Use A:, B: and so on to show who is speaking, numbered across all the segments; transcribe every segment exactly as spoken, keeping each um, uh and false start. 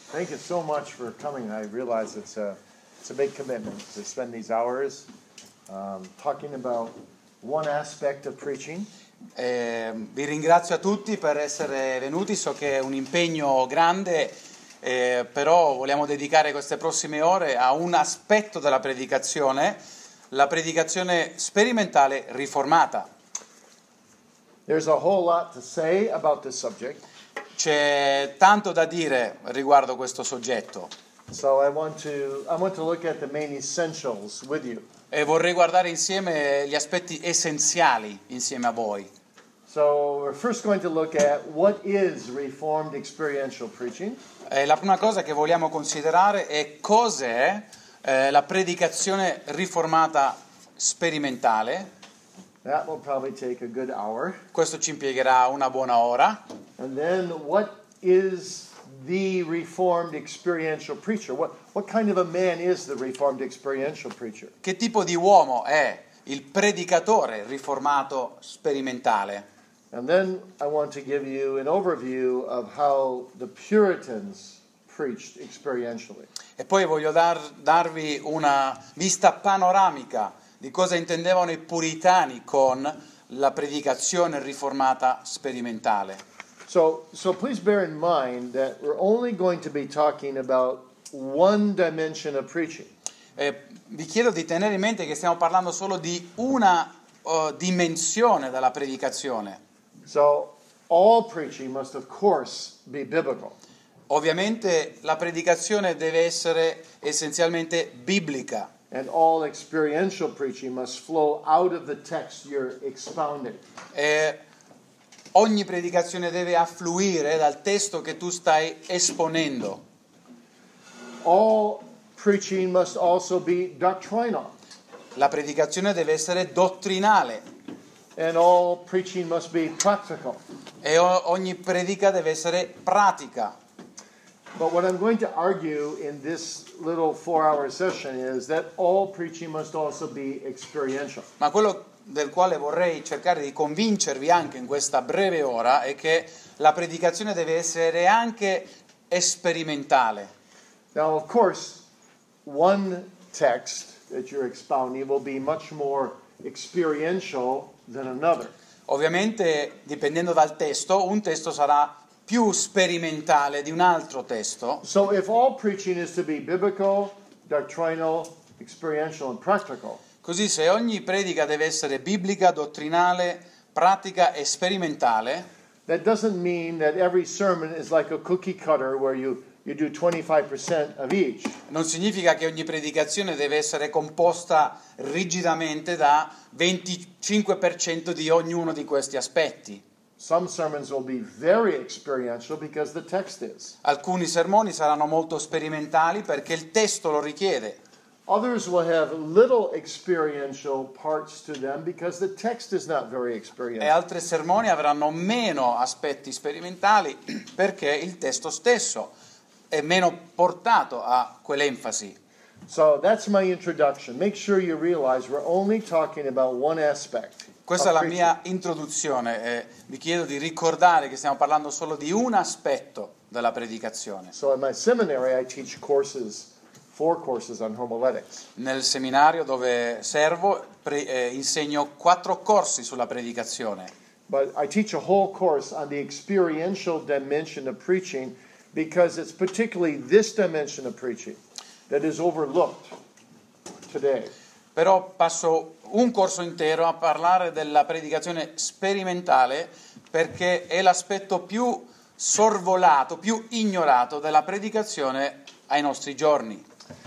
A: Thank you so much for coming. I realize it's a, it's a big commitment to spend these hours um, talking about one aspect of preaching.
B: Eh, vi ringrazio a tutti per essere venuti, so che è un impegno grande, eh, però vogliamo dedicare queste prossime ore a un aspetto della predicazione, la predicazione sperimentale riformata.
A: There's a whole lot to say about this subject.
B: C'è tanto da dire riguardo questo soggetto.
A: So I want to I want to look at the main essentials with you.
B: E vorrei guardare insieme gli aspetti essenziali insieme a voi.
A: So we're first going to look at what is Reformed experiential preaching.
B: Eh, la prima cosa che vogliamo considerare è cos'è eh, la predicazione riformata sperimentale.
A: That will probably take a good hour.
B: Questo ci impiegherà una buona ora.
A: And then what is the Reformed experiential preacher? What what kind of a man is the Reformed experiential preacher?
B: Che tipo di uomo è il predicatore riformato sperimentale?
A: And then I want to give you an overview of how the Puritans preached experientially.
B: E poi voglio dar, darvi una vista panoramica di cosa intendevano i puritani con la predicazione riformata sperimentale.
A: So, so please bear in mind that we're only going to be talking about one dimension of preaching.
B: Eh, vi chiedo di tenere in mente che stiamo parlando solo di una uh, dimensione della predicazione.
A: So all preaching must of course be biblical.
B: Ovviamente la predicazione deve essere essenzialmente biblica.
A: And all experiential preaching must flow out of the text you're expounding.
B: E ogni predicazione deve affluire dal testo che tu stai esponendo.
A: All preaching must also be doctrinal.
B: La predicazione deve essere dottrinale.
A: And all preaching must be practical.
B: E o- ogni predica deve essere pratica.
A: But what I'm going to argue in this little four-hour session is that all preaching must also be experiential.
B: Ma quello del quale vorrei cercare di convincervi anche in questa breve ora è che la predicazione deve essere anche sperimentale.
A: Now, of course, one text that you're expounding will be much more experiential than another.
B: Ovviamente, dipendendo dal testo, un testo sarà più sperimentale di un altro testo.
A: So if all preaching is to be biblical, doctrinal, experiential, and practical,
B: Così se ogni predica deve essere biblica, dottrinale, pratica e sperimentale,
A: that doesn't mean that every sermon is like a cookie cutter where you, you do twenty-five percent of each.
B: non significa che ogni predicazione deve essere composta rigidamente da venticinque per cento di ognuno di questi aspetti.
A: Some sermons will be very experiential because the text is.
B: Alcuni sermoni saranno molto sperimentali perché il testo lo richiede.
A: Others will have little experiential parts to them because the text is not very
B: E
A: experiential.
B: altri sermoni avranno meno aspetti sperimentali perché il testo stesso è meno portato a quell'enfasi.
A: So that's my introduction. Make sure you realize we're only talking about one aspect.
B: Questa è
A: of
B: la
A: preaching.
B: mia introduzione e vi chiedo di ricordare che stiamo parlando solo di un aspetto della predicazione.
A: So in my seminary I teach courses, four courses on homiletics.
B: Nel seminario dove servo pre- eh, insegno quattro corsi sulla predicazione.
A: But I teach a whole course on the experiential dimension of preaching because it's particularly this dimension of preaching that is overlooked today.
B: Però passo un corso intero a parlare della predicazione sperimentale perché è l'aspetto più sorvolato, più ignorato della predicazione ai nostri giorni.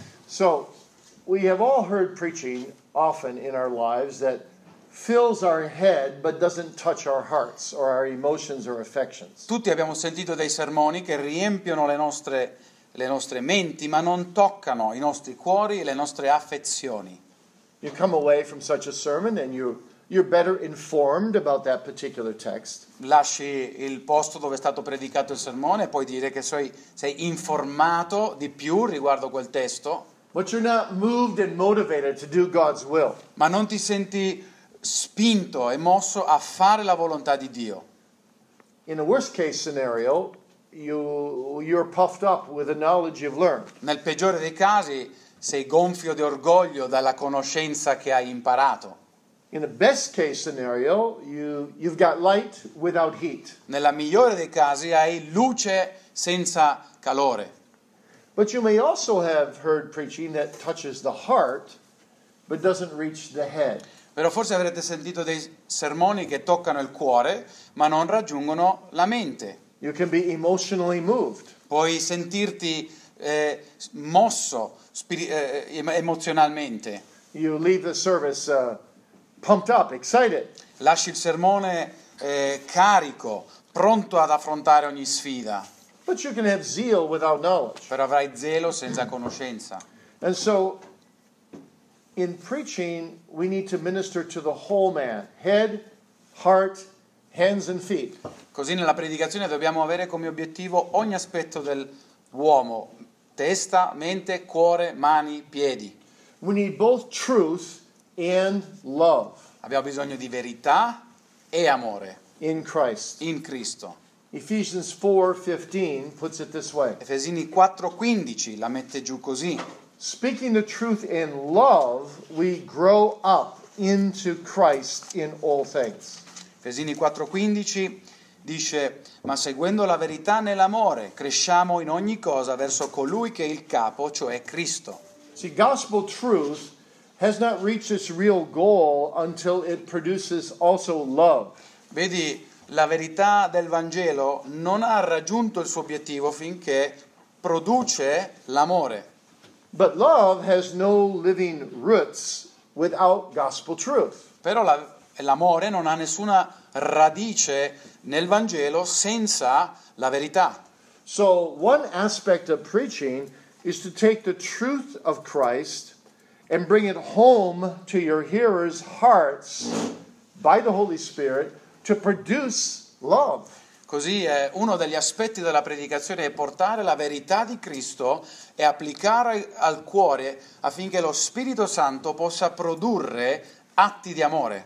A: So we have all heard preaching often in our lives that fills our head but doesn't touch our hearts or our emotions or affections.
B: Tutti abbiamo sentito dei sermoni che riempiono le nostre, le nostre menti, ma non toccano i nostri cuori e le nostre affezioni.
A: You come away from such a sermon and you, you're better informed about that particular text.
B: Lasci il posto dove è stato predicato il sermone e puoi dire che sei, sei informato di più riguardo quel testo,
A: But you're not moved and motivated to do God's will.
B: ma non ti senti spinto e mosso a fare la volontà di Dio.
A: In a worst case scenario, you, you're puffed up with the knowledge you've learned.
B: Nel peggiore dei casi sei gonfio di orgoglio dalla conoscenza che hai imparato.
A: In the best case scenario, you, you've got light without heat.
B: Nella migliore dei casi hai luce senza calore.
A: But you may also have heard preaching that touches the heart but doesn't reach the head.
B: Però forse avrete sentito dei sermoni che toccano il cuore ma non raggiungono la mente.
A: You can be emotionally moved.
B: Puoi sentirti eh, mosso spiri- eh, emozionalmente.
A: You leave the service uh, pumped up, excited.
B: Lasci il sermone eh, carico, pronto ad affrontare ogni sfida.
A: But you can have zeal without knowledge.
B: Però avrai zelo senza conoscenza.
A: And so, in preaching, we need to minister to the whole man. Head, heart, hands and feet.
B: Così nella predicazione dobbiamo avere come obiettivo ogni aspetto dell'uomo. Testa, mente, cuore, mani, piedi.
A: We need both truth and love
B: Abbiamo bisogno di verità e amore
A: in Christ.
B: in Cristo.
A: Ephesians four fifteen puts it this way.
B: Efesini quattro quindici la mette giù così.
A: Speaking the truth in love, we grow up into Christ in all things.
B: Efesini quattro quindici dice: ma seguendo la verità nell'amore cresciamo in ogni cosa verso colui che è il capo, cioè Cristo.
A: See, gospel truth has not reached its real goal until it produces also love.
B: Vedi, la verità del Vangelo non ha raggiunto il suo obiettivo finché produce l'amore.
A: But love has no living roots without gospel truth.
B: Però la, l'amore non ha nessuna radice nel Vangelo senza la verità.
A: So one aspect of preaching is to take the truth of Christ and bring it home to your hearers' hearts by the Holy Spirit to produce love.
B: Così è uno degli aspetti della predicazione è portare la verità di Cristo e applicare al cuore affinché lo Spirito Santo possa produrre atti di amore.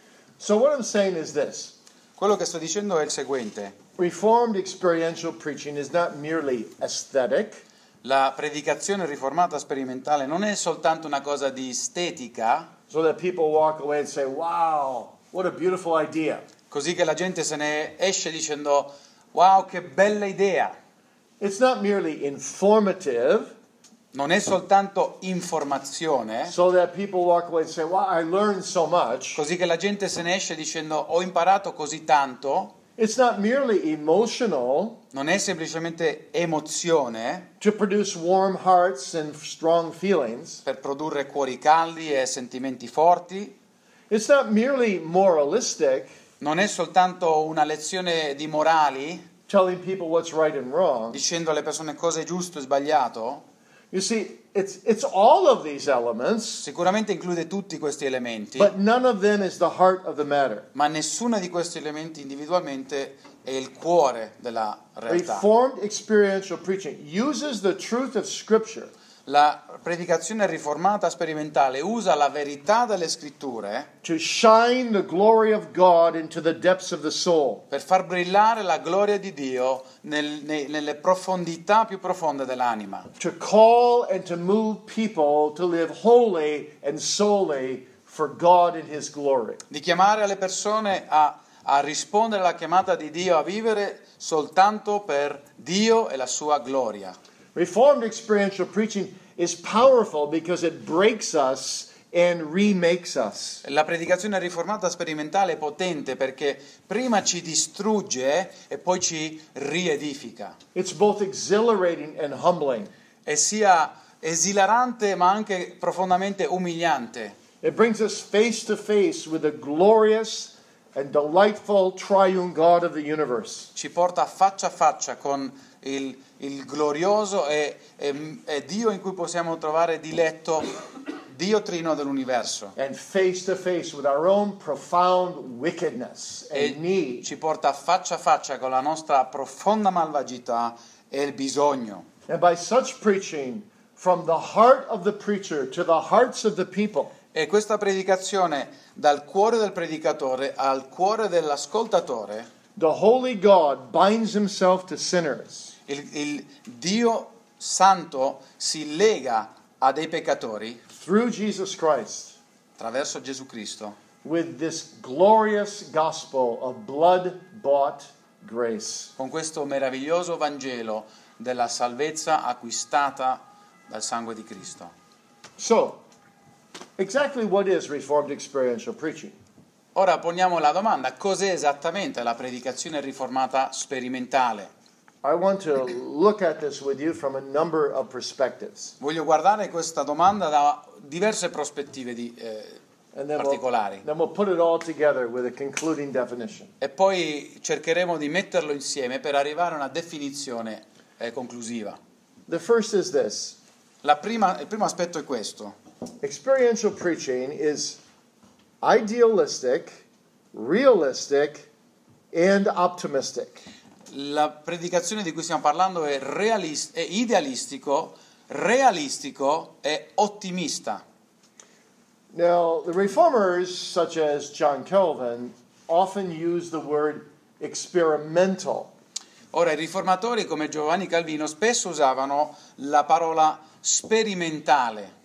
A: So what I'm saying is this.
B: Quello che sto dicendo è il seguente.
A: Reformed experiential preaching is not merely aesthetic.
B: La predicazione riformata sperimentale non è soltanto una cosa di estetica,
A: So that people walk away and say, wow, what a beautiful idea.
B: così che la gente se ne esce dicendo wow, che bella idea.
A: It's not merely informative,
B: Non è soltanto informazione,
A: so that people walk away and say, wow, I learned so much.
B: così che la gente se ne esce dicendo ho imparato così tanto.
A: It's not merely emotional
B: Non è semplicemente emozione
A: to produce warm hearts and strong feelings.
B: per produrre cuori caldi e sentimenti forti.
A: It's not merely moralistic,
B: Non è soltanto una lezione di morali,
A: telling people what's right and wrong.
B: dicendo alle persone cosa è giusto e sbagliato.
A: You see, it's, it's all of these elements,
B: Sicuramente include tutti questi elementi,
A: but none of them is the heart of the matter.
B: ma nessuna di questi elementi individualmente è il cuore della realtà.
A: Reformed experiential preaching uses the truth of Scripture
B: La predicazione riformata sperimentale usa la verità delle scritture
A: to shine the glory of God into the depths of the soul.
B: per far brillare la gloria di Dio nel- nei- nelle profondità più profonde dell'anima,
A: To call and to move people to live wholly and solely for God and His glory.
B: di chiamare le persone a, a rispondere alla chiamata di Dio a vivere soltanto per Dio e la sua gloria.
A: Reformed experiential preaching is powerful because it breaks us and remakes us.
B: La predicazione riformata sperimentale è potente perché prima ci distrugge e poi ci riedifica.
A: It's both exhilarating and humbling.
B: E sia esilarante ma anche profondamente umiliante.
A: It brings us face to face with the glorious and delightful triune God of the universe.
B: Ci porta faccia a faccia con il, il glorioso e, e, e Dio in cui possiamo trovare diletto, Dio trino dell'universo.
A: And face to face with our own profound wickedness
B: E
A: and need.
B: ci porta faccia a faccia con la nostra profonda malvagità e il bisogno.
A: And by such preaching, from the heart of the preacher to the hearts of the people,
B: E questa predicazione dal cuore del predicatore al cuore dell'ascoltatore
A: The holy God binds himself to sinners.
B: Il, il Dio santo si lega a dei peccatori
A: Through Jesus Christ,
B: attraverso Gesù Cristo
A: with this glorious gospel of blood-bought grace.
B: con questo meraviglioso Vangelo della salvezza acquistata dal sangue di Cristo.
A: So, exactly what is Reformed experiential preaching?
B: Ora poniamo la domanda: cos'è esattamente la predicazione riformata sperimentale?
A: I want to look at this with you from a number of perspectives.
B: Voglio guardare questa domanda da diverse prospettive di, eh,
A: And then
B: particolari
A: we'll, then we'll put it all together with a concluding definition.
B: e poi cercheremo di metterlo insieme per arrivare a una definizione eh, conclusiva.
A: The first is this.
B: La prima, il primo aspetto è questo.
A: Experiential preaching is idealistic, realistic, and optimistic.
B: La predicazione di cui stiamo parlando è, realis- è idealistico, realistico e ottimista.
A: Now, the reformers, such as John Calvin, often use the word experimental.
B: Ora, i riformatori come Giovanni Calvino spesso usavano la parola sperimentale,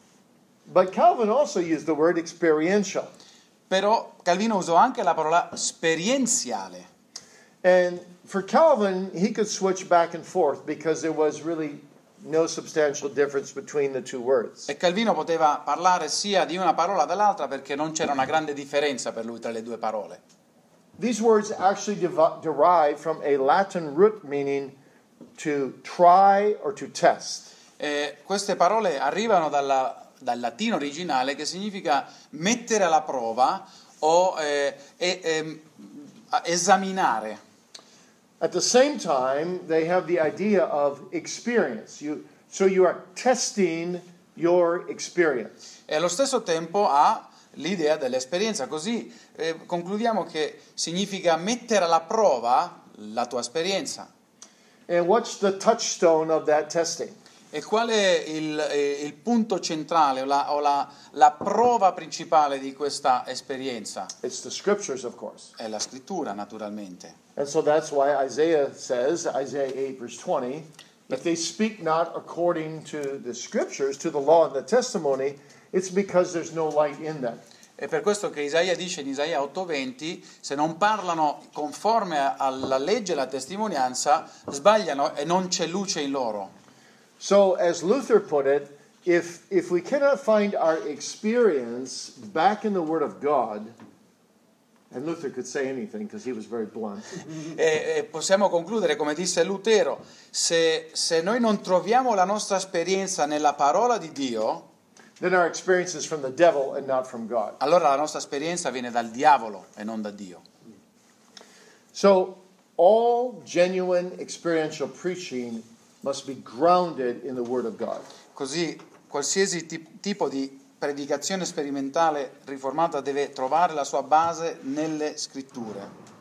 A: But Calvin also used the word experiential.
B: però Calvino usò anche la parola sperienziale.
A: And for Calvin, he could switch back and forth because there was really no substantial difference between the two words.
B: E Calvino poteva parlare sia di una parola dall'altra perché non c'era una grande differenza per lui tra le due parole.
A: These words actually dev- derive from a Latin root meaning to try or to test.
B: E queste parole arrivano dalla, dal latino originale, che significa mettere alla prova o eh, e, e, esaminare.
A: At the same time, they have the idea of experience. You, so you are testing your experience.
B: E allo stesso tempo ha l'idea dell'esperienza, così eh, concludiamo che significa mettere alla prova la tua esperienza.
A: And what's the touchstone of that testing?
B: E qual è il, eh, il punto centrale o, la, o la, la prova principale di questa esperienza?
A: It's the scriptures, of course.
B: È la scrittura, naturalmente.
A: And so that's why Isaiah says, Isaiah eight, verse twenty, if they speak not according to the scriptures, to the law and the testimony, it's because there's no light in them.
B: È per questo che Isaia dice in Isaia otto venti, se non parlano conforme alla legge e alla testimonianza, sbagliano e non c'è luce in loro.
A: So, as Luther put it, if, if we cannot find our experience back in the Word of God, and Luther could say anything because he was very blunt.
B: E, e possiamo concludere, come disse Lutero, se, se noi non troviamo la nostra esperienza nella parola di Dio,
A: Then our experience is from the devil and not from God.
B: allora la nostra esperienza viene dal diavolo e non da Dio.
A: So, all genuine experiential preaching must be grounded in the Word of God.
B: Così qualsiasi tip- tipo di predicazione sperimentale riformata deve trovare la sua base nelle scritture.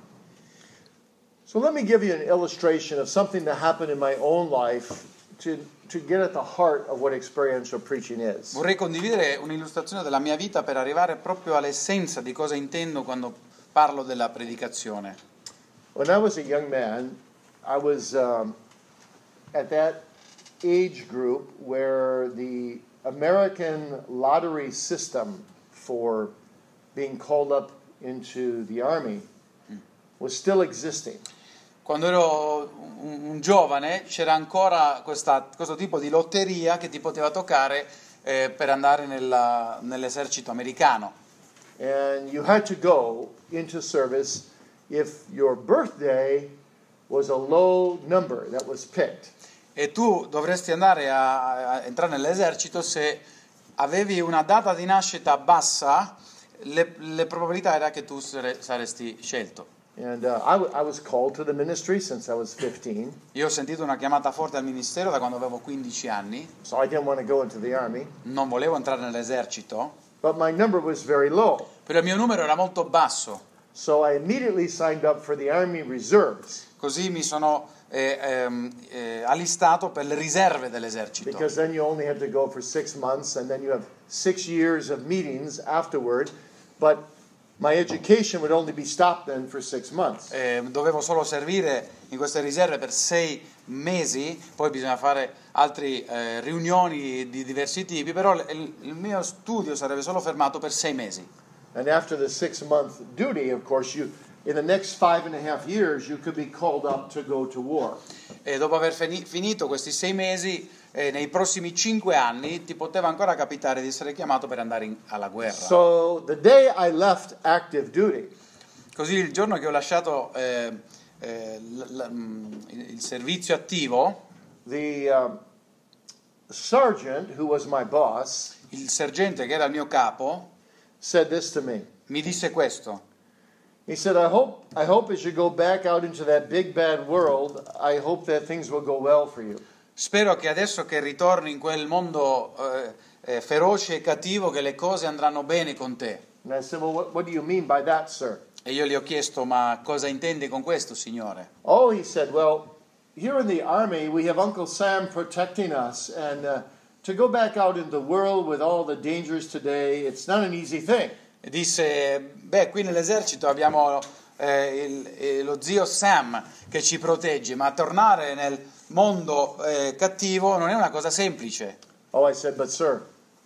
A: So let me give you an illustration of something that happened in my own life to, to get at the heart of what experiential preaching is.
B: Vorrei condividere un'illustrazione della mia vita per arrivare proprio all'essenza di cosa intendo quando parlo della predicazione.
A: When I was a young man, I was um, at that age group where the American lottery system for being called up into the army was still existing.
B: Quando ero un, un giovane c'era ancora questa, questo tipo di lotteria che ti poteva toccare eh, per andare nella, nell'esercito americano.
A: And you had to go into service if your birthday was a low number that was picked.
B: E tu dovresti andare a, a entrare nell'esercito se avevi una data di nascita bassa, le, le probabilità era che tu sare, saresti scelto.
A: And uh, I, w- I was called to the ministry since I was fifteen,
B: Io ho sentito una chiamata forte al ministero da quando avevo quindici anni,
A: so I didn't want to go into the army.
B: non volevo entrare nell'esercito,
A: But my number was very low,
B: però il mio numero era molto basso,
A: so I immediately signed up for the Army Reserves,
B: così mi sono eh, ehm, eh, allistato per le riserve dell'esercito.
A: because then you only had to go for six months, and then you have six years of meetings afterward. But My education would only be stopped then for six months.
B: Eh, dovevo solo servire in queste riserve per sei mesi, poi bisogna fare altre eh, riunioni di diversi tipi, però il, il mio studio sarebbe solo fermato per sei mesi.
A: And after the six-month duty, of course, you in the next five and a half years, you could be called up to go to war.
B: E dopo aver fini- finito questi sei mesi, eh, nei prossimi cinque anni ti poteva ancora capitare di essere chiamato per andare in- alla guerra.
A: So the day I left active duty,
B: Così il giorno che ho lasciato eh, eh, l- l- mm, il il servizio attivo,
A: the um, sergeant, who was my boss,
B: il sergente che era il mio capo
A: said this to me.
B: mi disse questo.
A: He said, I hope, I hope as you go back out into that big bad world, I hope that things will go well for you.
B: Spero che adesso che ritorni in quel mondo eh, eh, feroce e cattivo che le cose andranno bene con te.
A: And I said, well, what, what do you mean by that, sir?
B: E io gli ho chiesto, ma cosa intendi con questo, signore?
A: Oh, he said, well, here in the army, we have Uncle Sam protecting us, and uh, to go back out in the world with all the dangers today, it's not an easy thing.
B: E disse, beh, qui nell'esercito abbiamo eh, il- eh, lo zio Sam che ci protegge, ma tornare nel mondo eh, cattivo non è una cosa semplice.
A: Oh, I said, but sir,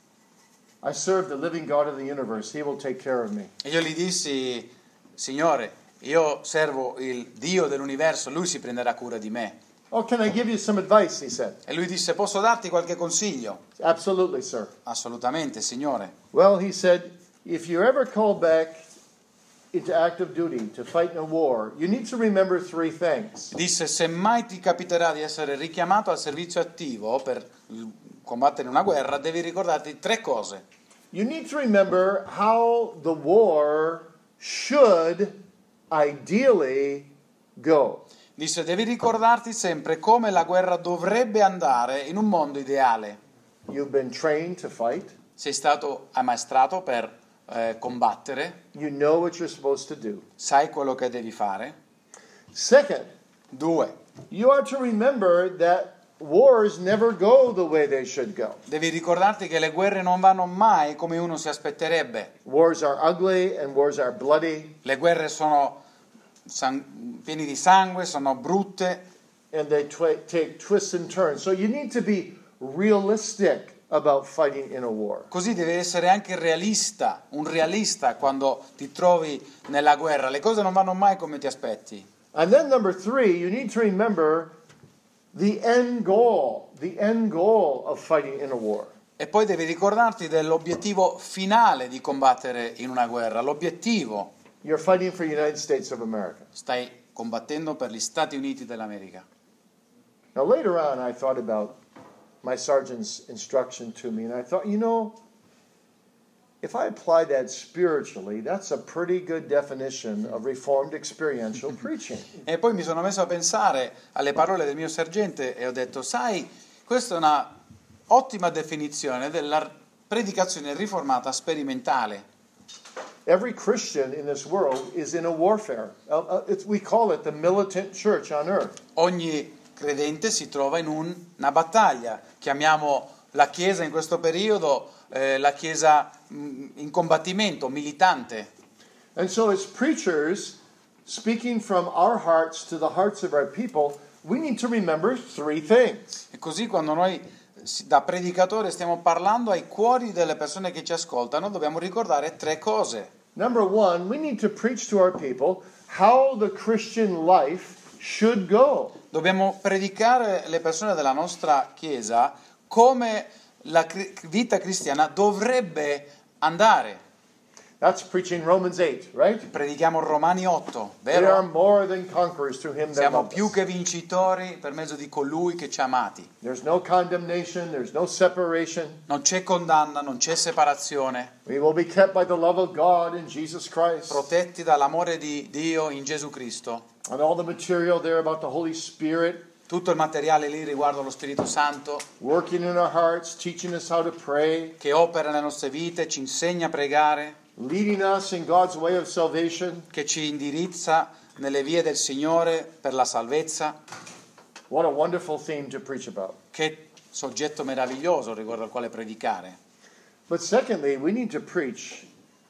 A: I serve the living God of the universe. He will take care of me.
B: E io gli dissi, signore, io servo il Dio dell'universo, lui si prenderà cura di me.
A: Oh, can I give you some advice? He said.
B: E lui disse, posso darti qualche consiglio?
A: Absolutely, sir.
B: Assolutamente, signore.
A: Well, he said, if you're ever called back into active duty to fight in a war, you need to remember three things.
B: Disse, se mai ti capiterà di essere richiamato al servizio attivo per combattere una guerra, devi ricordarti tre cose.
A: You need to remember how the war should ideally go.
B: Disse, devi ricordarti sempre come la guerra dovrebbe andare in un mondo ideale.
A: You've been trained to fight.
B: Sei stato ammaestrato per eh, combattere,
A: You know what you're supposed to do.
B: sai quello che devi fare.
A: Second,
B: Due,
A: you are to remember that wars never go the way they should go.
B: devi ricordarti che le guerre non vanno mai come uno si aspetterebbe.
A: Wars are ugly and wars are bloody,
B: Le guerre sono san- piene di sangue, sono brutte
A: and they twi- take twists and turns. So you need to be realistic about fighting in a war.
B: Così devi essere anche realista, un realista quando ti trovi nella guerra. Le cose non vanno mai come ti aspetti.
A: And then number three, you need to remember the end goal, the end goal of fighting in a war.
B: E poi devi ricordarti dell'obiettivo finale di combattere in una guerra. L'obiettivo,
A: You're fighting for the United States of America.
B: stai combattendo per gli Stati Uniti dell'America.
A: Now later on, I thought about my sergeant's instruction to me, and I thought, you know, if I apply that spiritually, that's a pretty good definition of Reformed experiential preaching.
B: E poi mi sono messo a pensare alle parole del mio sergente e ho detto, sai, questa è una ottima definizione della predicazione riformata sperimentale.
A: Every Christian in this world is in a warfare. Uh, uh, it's, we call it the militant church on earth.
B: Ogni credente si trova in un- una battaglia. Chiamiamo la Chiesa in questo periodo eh, la Chiesa mh, in combattimento, militante.
A: And so, as preachers, speaking from our hearts to the hearts of our people, we need to remember three things.
B: E così quando noi si- da predicatore stiamo parlando ai cuori delle persone che ci ascoltano, dobbiamo ricordare tre cose.
A: Number one, we need to preach to our people how the Christian life should go.
B: Dobbiamo predicare alle persone della nostra Chiesa come la cri- vita cristiana dovrebbe andare.
A: That's preaching Romans eight, right?
B: Predichiamo Romani otto,
A: They are
B: vero?
A: more than conquerors through him that
B: Siamo
A: loved
B: più
A: us.
B: che vincitori per mezzo di colui che ci ha amati.
A: There's no condemnation, there's no separation.
B: Non c'è condanna, non c'è separazione,
A: We will be kept by the love of God in Jesus Christ.
B: protetti dall'amore di Dio in Gesù Cristo.
A: And all the material there about the Holy Spirit
B: Tutto il materiale lì riguardo lo Spirito Santo
A: working in our hearts, teaching us how to pray,
B: che opera nelle nostre vite, ci insegna a pregare,
A: leading us in God's way of salvation.
B: che ci indirizza nelle vie del Signore per la salvezza.
A: What a wonderful theme to preach about.
B: Che soggetto meraviglioso riguardo al quale predicare.
A: But secondly, we need to preach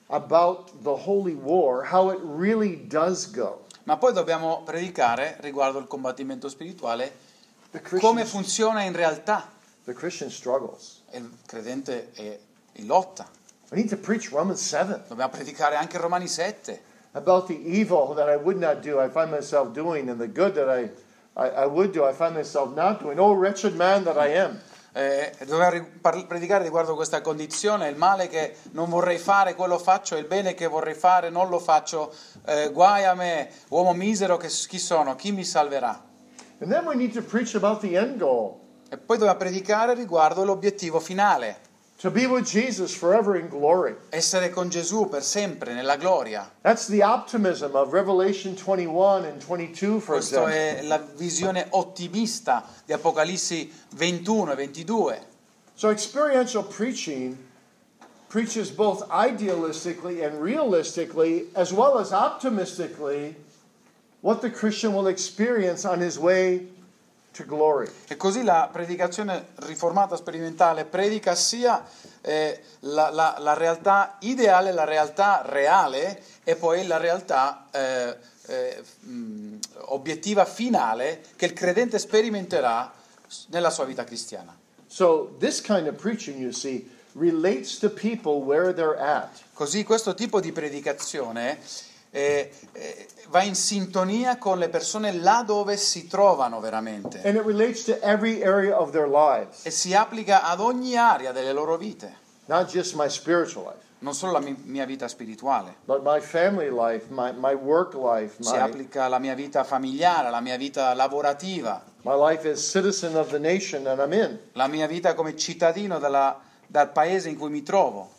A: about the holy war, how it really does go.
B: Ma poi dobbiamo predicare riguardo il combattimento spirituale,
A: The
B: come
A: Christian,
B: funziona in realtà.
A: the Christian struggles.
B: Il credente è in lotta.
A: We need to preach Romans seven
B: Dobbiamo predicare anche Romani sette,
A: about the evil that I would not do, I find myself doing, and the good that I, I, I would do, I find myself not doing. Oh, wretched man that I am.
B: Eh, dobbiamo ri- par- predicare riguardo questa condizione, il male che non vorrei fare, quello faccio, il bene che vorrei fare, non lo faccio, eh, guai a me, uomo misero, che chi sono, chi mi salverà?
A: And then we need to preach about the end goal,
B: E poi dobbiamo predicare riguardo l'obiettivo finale,
A: to be with Jesus forever in glory.
B: essere con Gesù per sempre nella gloria.
A: That's the optimism of Revelation twenty-one and twenty-two, for
B: Questa
A: example.
B: è la visione ottimista di Apocalissi ventuno e ventidue.
A: So experiential preaching preaches both idealistically and realistically, as well as optimistically, what the Christian will experience on his way to glory.
B: E così la predicazione riformata sperimentale predica sia eh, la, la, la realtà ideale, la realtà reale e poi la realtà eh, eh, mh, obiettiva finale che il credente sperimenterà nella sua vita cristiana.
A: So this kind of preaching, you see, relates to people where they're at.
B: Così questo tipo di predicazione eh, eh, va in sintonia con le persone là dove si trovano veramente
A: And it relates to every area of their lives,
B: e si applica ad ogni area delle loro vite,
A: not just my spiritual life,
B: non solo la mi- mia vita spirituale.
A: but my family life, my, my work life,
B: Si
A: my,
B: applica alla mia vita familiare, alla mia vita lavorativa,
A: my life as citizen of the nation that I'm in.
B: la mia vita come cittadino della- dal paese in cui mi trovo.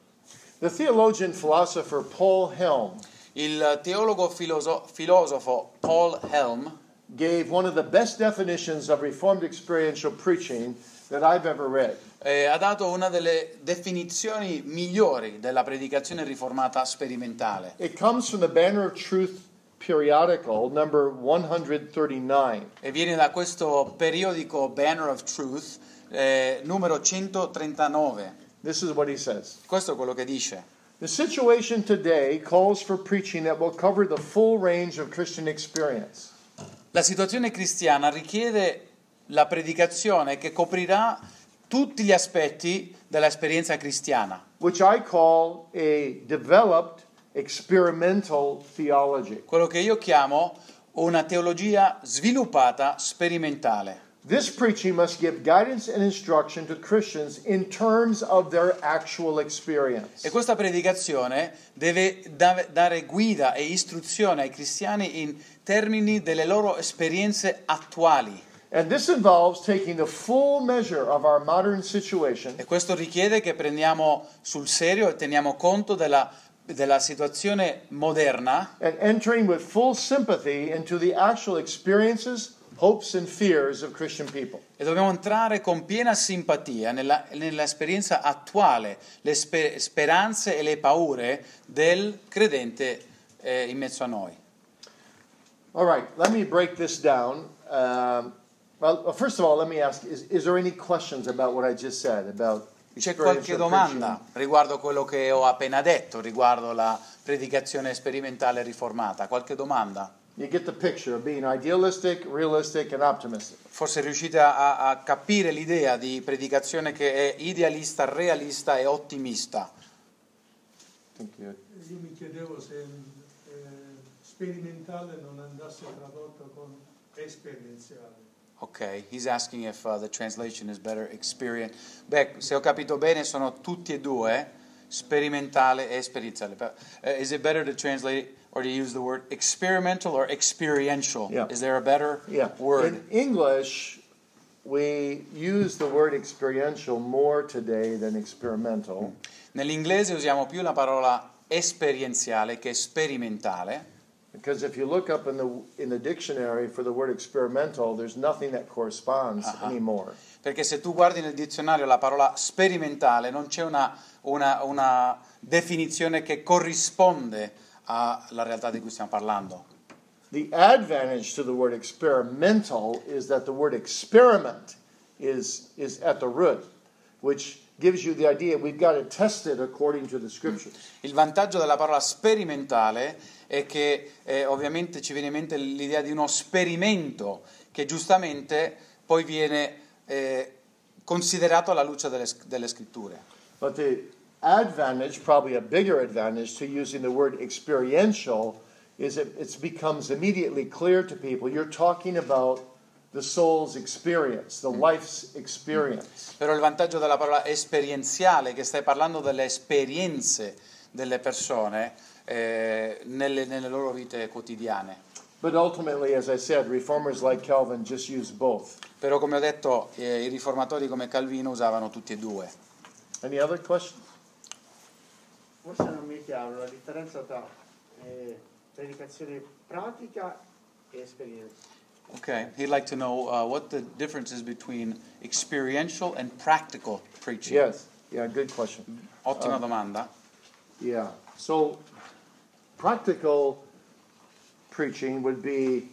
A: The theologian philosopher Paul Helm
B: Il teologo filoso- filosofo Paul Helm
A: gave one of the best definitions of Reformed experiential preaching that I've ever read.
B: eh, ha dato una delle definizioni migliori della predicazione riformata sperimentale.
A: It comes from the Banner of Truth periodical, number one thirty-nine.
B: E viene da questo periodico Banner of Truth, eh, numero centotrentanove.
A: This is what he says.
B: Questo è quello che dice.
A: The situation today calls for preaching that will cover the full range of Christian experience.
B: La situazione cristiana richiede la predicazione che coprirà tutti gli aspetti dell'esperienza cristiana,
A: Which I call a developed experimental theology.
B: quello che io chiamo una teologia sviluppata sperimentale.
A: This preaching must give guidance and instruction to Christians in terms of their actual experience.
B: E questa predicazione deve da- dare guida e istruzione ai cristiani in termini delle loro esperienze attuali.
A: And this involves taking the full measure of our modern situation
B: E questo richiede che prendiamo sul serio e teniamo conto della, della situazione moderna
A: and entering with full sympathy into the actual experiences, hopes, and fears of Christian people.
B: e dobbiamo entrare con piena simpatia nella, nell'esperienza attuale, le spe- speranze e le paure del credente eh, in mezzo a noi.
A: All right, let me break this down. Um, well, first of all, let me ask, is, is there any questions about what I just said, about
B: C'è qualche
A: experiential
B: domanda
A: preaching?
B: riguardo quello che ho appena detto, riguardo la predicazione sperimentale riformata? Qualche domanda?
A: You get the picture of being idealistic, realistic, and optimistic.
B: Forse riuscite a, a capire l'idea di predicazione che è idealista, realista e ottimista.
A: Thank you.
C: Io mi chiedevo se eh, sperimentale non andasse tradotto con esperienziale.
B: Ok, he's asking if uh, the translation is better experience. Beh, se ho capito bene sono tutti e due, sperimentale e esperienziale. But, uh, is it better to translate or to use the word experimental or experiential?
A: Yeah.
B: Is there a better
A: Yeah.
B: word?
A: In English, we use the word experiential more today than experimental.
B: Nell'inglese usiamo più la parola esperienziale che sperimentale,
A: Because if you look up in the in the dictionary for the word experimental, there's nothing that corresponds
B: Uh-huh.
A: anymore.
B: perché se tu guardi nel dizionario la parola sperimentale non c'è una, una, una definizione che corrisponde alla realtà di cui stiamo parlando.
A: The advantage to the word experimental is that the word experiment is is at the root. which gives you the idea we've got to test it according to the scriptures.
B: Il vantaggio della parola sperimentale è che eh, ovviamente ci viene in mente l'idea di uno sperimento che giustamente poi viene eh, considerato alla luce delle, delle scritture.
A: But the advantage, probably a bigger advantage to using the word experiential, is it it becomes immediately clear to people you're talking about the soul's experience, the life's experience.
B: Però il vantaggio della parola esperienziale è che stai parlando delle esperienze delle persone eh, nelle, nelle loro vite quotidiane.
A: But ultimately, as I said, reformers like Calvin just use both.
B: Però come ho detto, eh, i riformatori come Calvino usavano tutti e due.
A: Any other questions?
D: Forse non mi è chiaro la differenza tra eh, predicazione pratica e esperienza.
B: Okay, he'd like to know uh, what the difference is between experiential and practical preaching.
A: Yes. Yeah, good question.
B: Ottima
A: Uh,
B: domanda.
A: Yeah. So, practical preaching would be,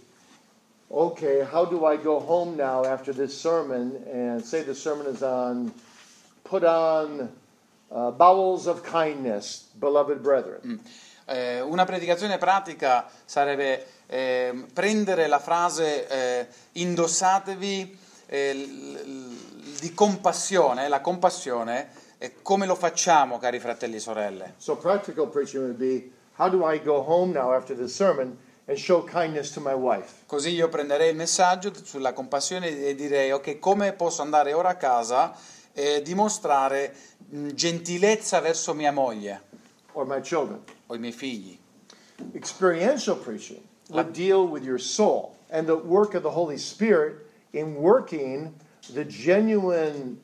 A: okay, how do I go home now after this sermon, and say the sermon is on, put on uh, bowels of kindness, beloved brethren.
B: Mm. Eh, una predicazione pratica sarebbe eh, prendere la frase eh, indossatevi eh, l- l- di compassione, la compassione, e come lo facciamo, cari fratelli e sorelle?
A: So practical preaching would be, how do I go home now after this sermon and show kindness to my wife?
B: Così io prenderei il messaggio sulla compassione e direi, ok, come posso andare ora a casa e dimostrare mh, gentilezza verso mia moglie
A: Or my children?
B: o i miei figli.
A: Experiential preaching would deal with your soul and the work of the Holy Spirit in working the genuine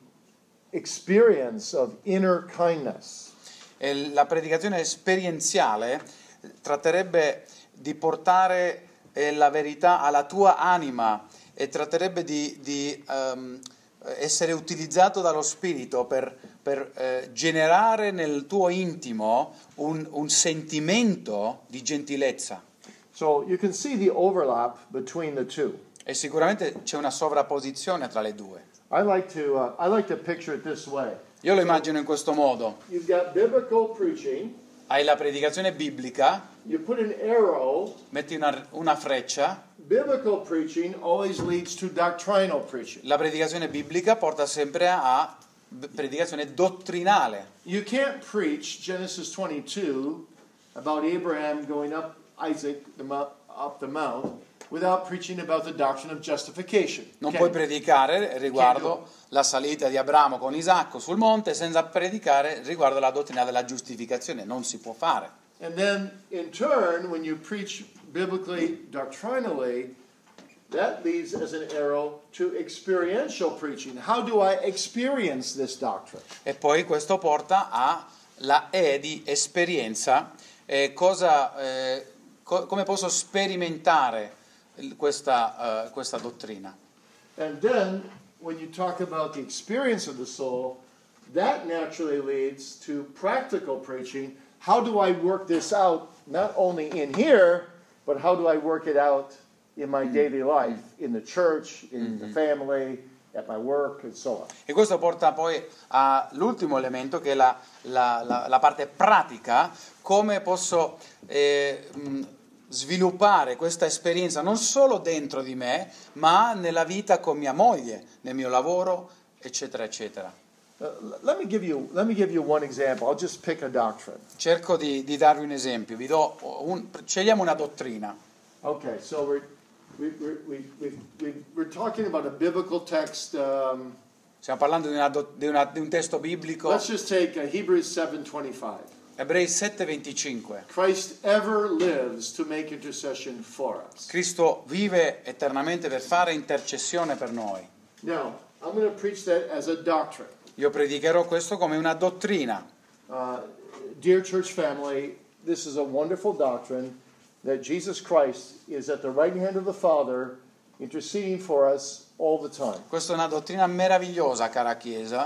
A: experience of inner kindness.
B: E la predicazione esperienziale tratterebbe di portare eh, la verità alla tua anima e tratterebbe di, di um, essere utilizzato dallo Spirito per, per eh, generare nel tuo intimo un, un sentimento di gentilezza.
A: So you can see the overlap between the two.
B: E sicuramente c'è una sovrapposizione tra le due.
A: I like to uh, I like to picture it this way.
B: Io lo immagino in questo modo.
A: You've got biblical preaching.
B: Hai la predicazione biblica,
A: You put an arrow.
B: metti una, una freccia.
A: Biblical preaching always leads to doctrinal preaching.
B: La predicazione biblica porta sempre a predicazione dottrinale.
A: You can't preach Genesis twenty-two about Abraham going up Isaac the mount, up the mount without preaching about the doctrine of justification.
B: Non
A: Can't-
B: puoi predicare riguardo la salita di Abramo con Isacco sul monte senza predicare riguardo la dottrina della giustificazione. Non si può fare.
A: And then in turn, when you preach biblically, doctrinally, that leads as an arrow to experiential preaching. How do I experience this doctrine?
B: E poi questo porta alla E di esperienza. Eh, cosa, eh, co- come posso sperimentare il- questa, eh, questa dottrina?
A: And then, when you talk about the experience of the soul, that naturally leads to practical preaching. How do I work this out, not only in here, but how do I work it out in my daily life, in the church, in the family, at my work, and so on?
B: E questo porta poi all'ultimo elemento che è la, la- la- la parte pratica, come posso eh, mh, sviluppare questa esperienza non solo dentro di me, ma nella vita con mia moglie, nel mio lavoro, eccetera, eccetera.
A: Uh, l- let me give you let me give you one example. I'll just pick a doctrine.
B: Cerco di, di darvi un esempio, vi do un, scegliamo una dottrina.
A: Okay, so we're we, we, we, we, we, we're talking about a biblical text. Um,
B: Stiamo parlando di, una do- di una- di un testo biblico,
A: let's just take uh, Hebrews seven twenty-five.
B: Ebrei sette venticinque.
A: Christ ever lives to make intercession for us.
B: Cristo vive eternamente per fare intercessione per noi.
A: Now, I'm going to preach that as a doctrine.
B: Io predicherò questo come una dottrina.
A: Uh, dear church family, this is a wonderful doctrine that Jesus Christ is at the right hand of the Father interceding for us all the time.
B: Questa è una dottrina meravigliosa, cara Chiesa,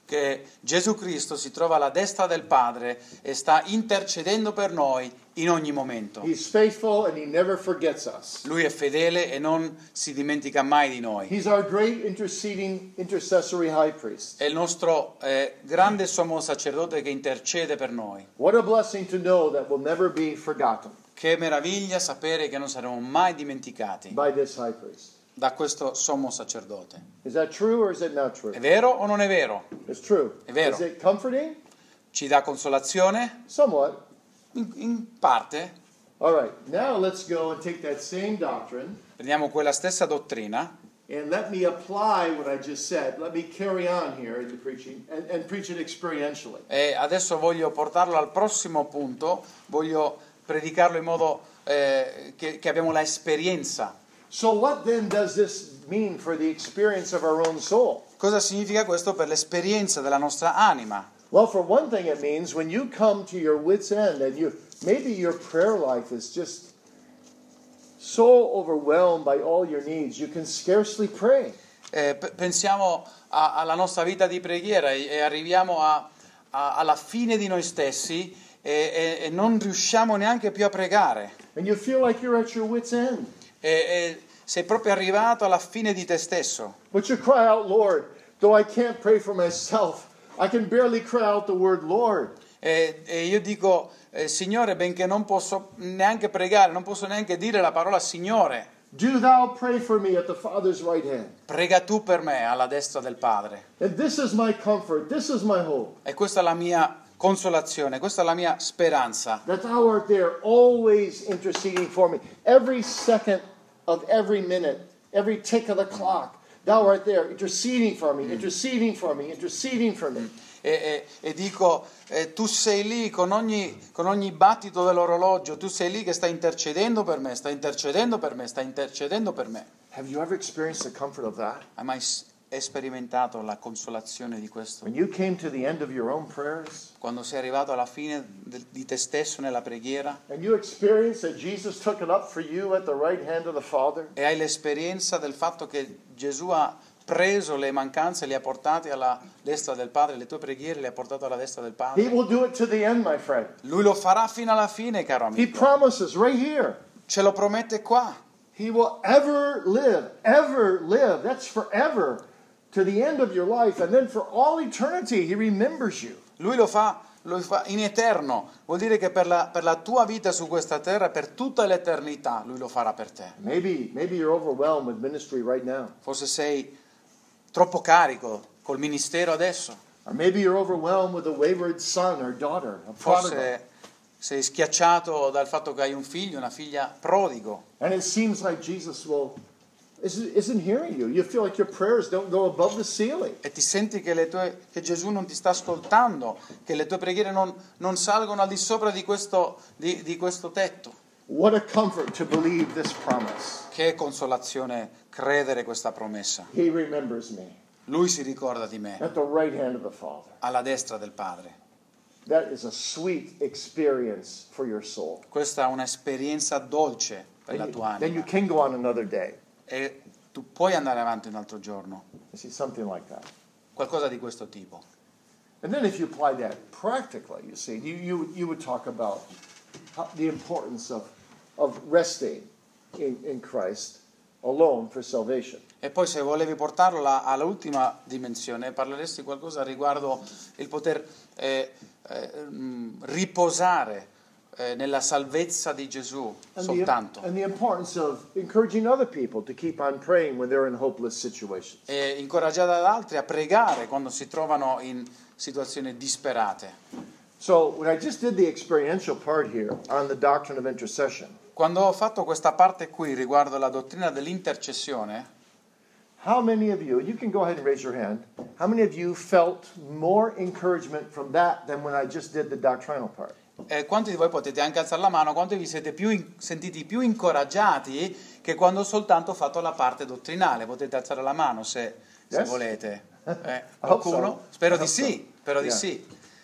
B: che Gesù Cristo si trova alla destra del Padre e sta intercedendo per noi in ogni momento.
A: He's faithful and he never forgets us.
B: Lui è fedele e non si dimentica mai di noi.
A: He's our great interceding, intercessory high priest.
B: È il nostro eh, grande sommo sacerdote che intercede per noi.
A: What a blessing to know that will never be forgotten
B: Che meraviglia sapere che non saremo mai dimenticati
A: by this high priest.
B: da questo sommo sacerdote.
A: Is that true or is it not true?
B: È vero o non è vero?
A: It's true.
B: È vero.
A: Is it comforting?
B: Ci dà consolazione?
A: Somewhat.
B: In, in parte.
A: All right. Now let's go and take that same doctrine
B: Prendiamo quella stessa dottrina
A: and let me apply what I just said. Let me carry on here in the preaching and, and preach it experientially.
B: e adesso voglio portarlo al prossimo punto, voglio predicarlo in modo eh, che, che abbiamo la esperienza.
A: So what then does this mean for the experience of our own soul?
B: Cosa significa questo per l'esperienza della nostra anima?
A: Well, for one thing, it means when you come to your wit's end and you maybe your prayer life is just so overwhelmed by all your needs, you can scarcely pray.
B: Eh, p- pensiamo a- alla nostra vita di preghiera e, e arriviamo a- a- alla fine di noi stessi e, e- e non riusciamo neanche più a pregare.
A: And you feel like you're at your wit's end.
B: E, e sei proprio arrivato alla fine di te stesso.
A: But you cry out, Lord, though I can't pray for myself, I can barely cry out the word Lord.
B: E, e io dico, eh, Signore, benché non posso neanche pregare, non posso neanche dire la parola Signore,
A: Do thou pray for me at the Father's right hand.
B: prega tu per me alla destra del Padre.
A: And this is my comfort, this is my hope,
B: E questa è la mia consolazione, questa è la mia speranza,
A: that thou art there always interceding for me. Every second of every minute, every tick of the clock, thou art there interceding for me, interceding for me, interceding for me.
B: E, e, e dico, eh, tu sei lì con ogni, con ogni battito dell'orologio, tu sei lì che stai intercedendo per me, stai intercedendo per me, stai intercedendo per me.
A: Have you ever experienced the comfort of that?
B: Hai mai s- sperimentato la consolazione di questo?
A: When you came to the end of your own prayers
B: Quando sei arrivato alla fine de- di te stesso nella preghiera
A: and you experienced that Jesus took it up for you at the right hand of the Father?
B: e hai l'esperienza del fatto che Gesù ha preso le mancanze e le ha portate alla destra del Padre, le tue preghiere le ha portate alla destra del
A: He
B: Padre.
A: will do it to the end, my friend.
B: Lui lo farà fino alla fine, caro
A: He
B: amico.
A: promises right here.
B: Ce lo promette qua.
A: He will ever live, ever live. That's forever, to the end of your life. And then for all eternity, He remembers you.
B: Lui lo fa, lo fa in eterno. Vuol dire che per la, per la tua vita su questa terra, per tutta l'eternità, Lui lo farà per te.
A: Maybe, maybe you're overwhelmed with ministry right now.
B: Forse sei troppo carico col ministero adesso.
A: Or maybe you're overwhelmed with a wayward son or daughter, a prodigal.
B: Forse sei schiacciato dal fatto che hai un figlio, una figlia prodigo.
A: And it seems like Jesus will isn't, isn't hearing you. You feel like your prayers don't go above the ceiling.
B: E ti senti che, le tue, che Gesù non ti sta ascoltando, che le tue preghiere non, non salgono al di sopra di questo, di, di questo tetto.
A: What a comfort to believe this promise.
B: Che consolazione credere questa promessa.
A: He remembers me
B: Lui si ricorda di me
A: at the right hand of the Father.
B: alla destra del Padre.
A: That is a sweet experience for your soul.
B: Questa è un'esperienza dolce per
A: Then
B: la
A: you,
B: tua
A: then you
B: anima.
A: can go on another day.
B: E tu puoi andare avanti un altro giorno.
A: You see, something like that.
B: Qualcosa di questo tipo.
A: And then if you apply that practically, you see, you, you, you would talk about how, the importance of, of resting in, in Christ alone for salvation.
B: E poi se volevi portarlo alla- all'ultima dimensione, parleresti qualcosa riguardo il poter eh, eh, mh, riposare eh, nella salvezza di Gesù
A: And
B: soltanto.
A: the, and the importance of encouraging other people to keep on praying when they're in hopeless situations.
B: E incoraggiare ad altri a pregare quando si trovano in situazioni disperate.
A: So when I just did the experiential part here on the doctrine of intercession,
B: Quando ho fatto questa parte qui riguardo la dottrina dell'intercessione,
A: how many of you, you can go ahead and raise your hand, how many of you felt more encouragement from that than when I just did the doctrinal part?
B: eh, quanti di voi potete anche alzare la mano, quanti vi siete più in- sentiti più incoraggiati che quando ho soltanto fatto la parte dottrinale? Potete alzare la mano se, se
A: Yes?
B: volete. Eh,
A: I hope so.
B: qualcuno? Spero
A: I
B: di
A: hope
B: sì, spero di
A: Yeah.
B: sì.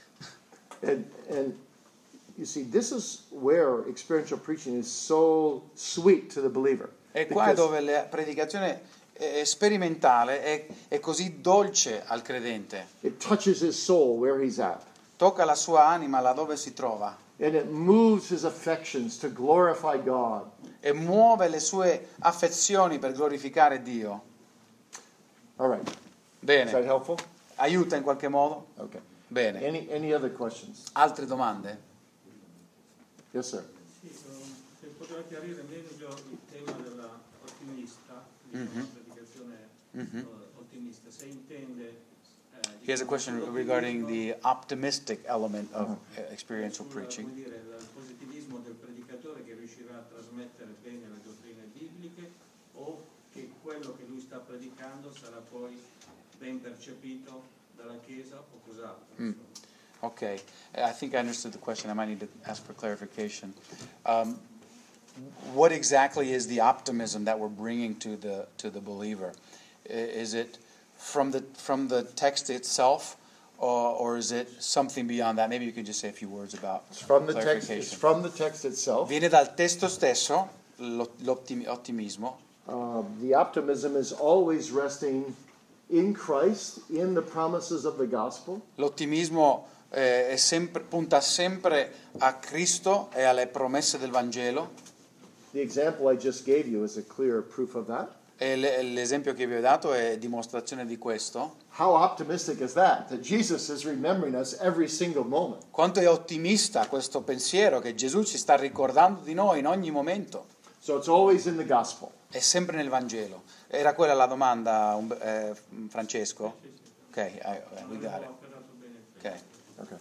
A: And, and you see, this is where experiential preaching is so sweet to the believer.
B: E qua è
A: Because
B: dove la predicazione è sperimentale, è, è così dolce al credente.
A: It touches his soul where he's at.
B: Tocca la sua anima là dove si trova
A: And it moves his affections to glorify God.
B: e muove le sue affezioni per glorificare Dio.
A: All right. Is
B: Bene,
A: that helpful?
B: aiuta in qualche modo?
A: Okay.
B: Bene.
A: Any any other questions?
B: Altre domande?
A: Yes, sir.
C: Sì, um, se poteva chiarire meglio il tema dell'ottimista, di
B: Mhm.
C: una predicazione
B: Mhm.
C: uh, ottimista, se intende... eh,
B: He has a question regarding the optimistic element of uh, experiential
C: sul,
B: preaching.
C: come dire, il positivismo del predicatore che riuscirà a trasmettere bene le dottrine bibliche, o che quello che lui sta predicando sarà poi ben percepito dalla Chiesa o cos'altro.
B: Mm. Okay, I think I understood the question. I might need to ask for clarification. Um, what exactly is the optimism that we're bringing to the to the believer? I- Is it from the from the text itself, or, or is it something beyond that? Maybe you could just say a few words about
A: It's from the text.
B: clarification.
A: It's from the text itself.
B: Viene dal testo stesso l'ot- l'ottimismo.
A: Uh, the optimism is always resting in Christ, in the promises of the gospel.
B: L'ottimismo eh, è sempre, punta sempre a Cristo e alle promesse del Vangelo.
A: The example I just gave you is a clear proof of that.
B: E le- l'esempio che vi ho dato è dimostrazione di questo.
A: How optimistic is that? That Jesus is remembering us every single moment.
B: Quanto è ottimista questo pensiero che Gesù ci sta ricordando di noi in ogni momento.
A: So it's always in the gospel.
B: È sempre nel Vangelo. Era quella la domanda, um, eh, Francesco? Ok, I, we got it. Ok.
A: Okay.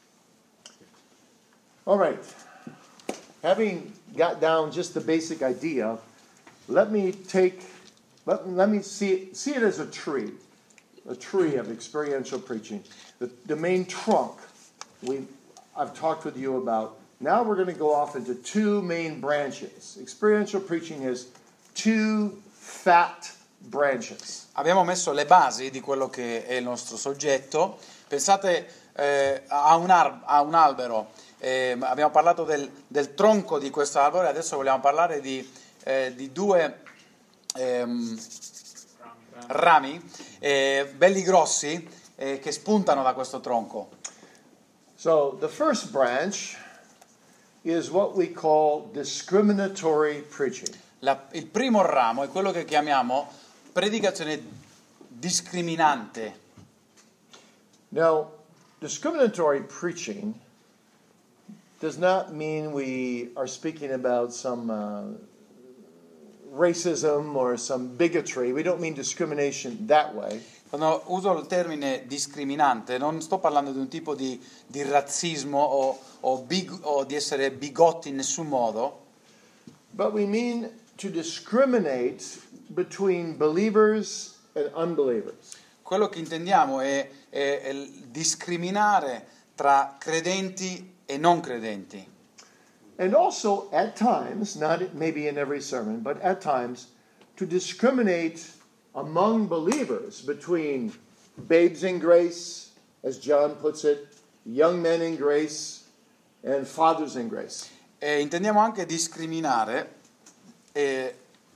A: All right. Having got down just the basic idea, let me take, let, let me see, see it as a tree, a tree of experiential preaching. The, the main trunk we I've talked with you about. Now we're going to go off into two main branches. Experiential preaching has two fat branches.
B: Abbiamo messo le basi di quello che è il nostro soggetto. Pensate eh, a, un ar- a un albero. Eh, abbiamo parlato del, del tronco di questo albero e adesso vogliamo parlare di, eh, di due ehm, rami eh, belli grossi eh, che spuntano da questo tronco.
A: So the first branch is what we call discriminatory preaching.
B: La- il primo ramo è quello che chiamiamo predicazione discriminante.
A: Now, discriminatory preaching does not mean we are speaking about some uh, racism or some bigotry. We don't mean discrimination that way.
B: Quando uso il termine discriminante non sto parlando di un tipo di, di razzismo o, o, big, o di essere bigotti in nessun modo,
A: But we mean to discriminate between believers and unbelievers.
B: quello che intendiamo è, è- è il discriminare tra credenti e non credenti.
A: And also, at times, not maybe in every sermon, but at times, to discriminate among believers between babes in grace, as John puts it, young men in grace, and fathers in grace.
B: E intendiamo anche discriminare, eh,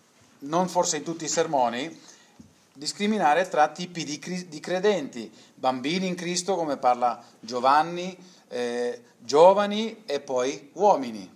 B: non forse in tutti i sermoni, discriminare tra tipi di, cri- di credenti, bambini in Cristo come parla Giovanni, eh, giovani e poi uomini.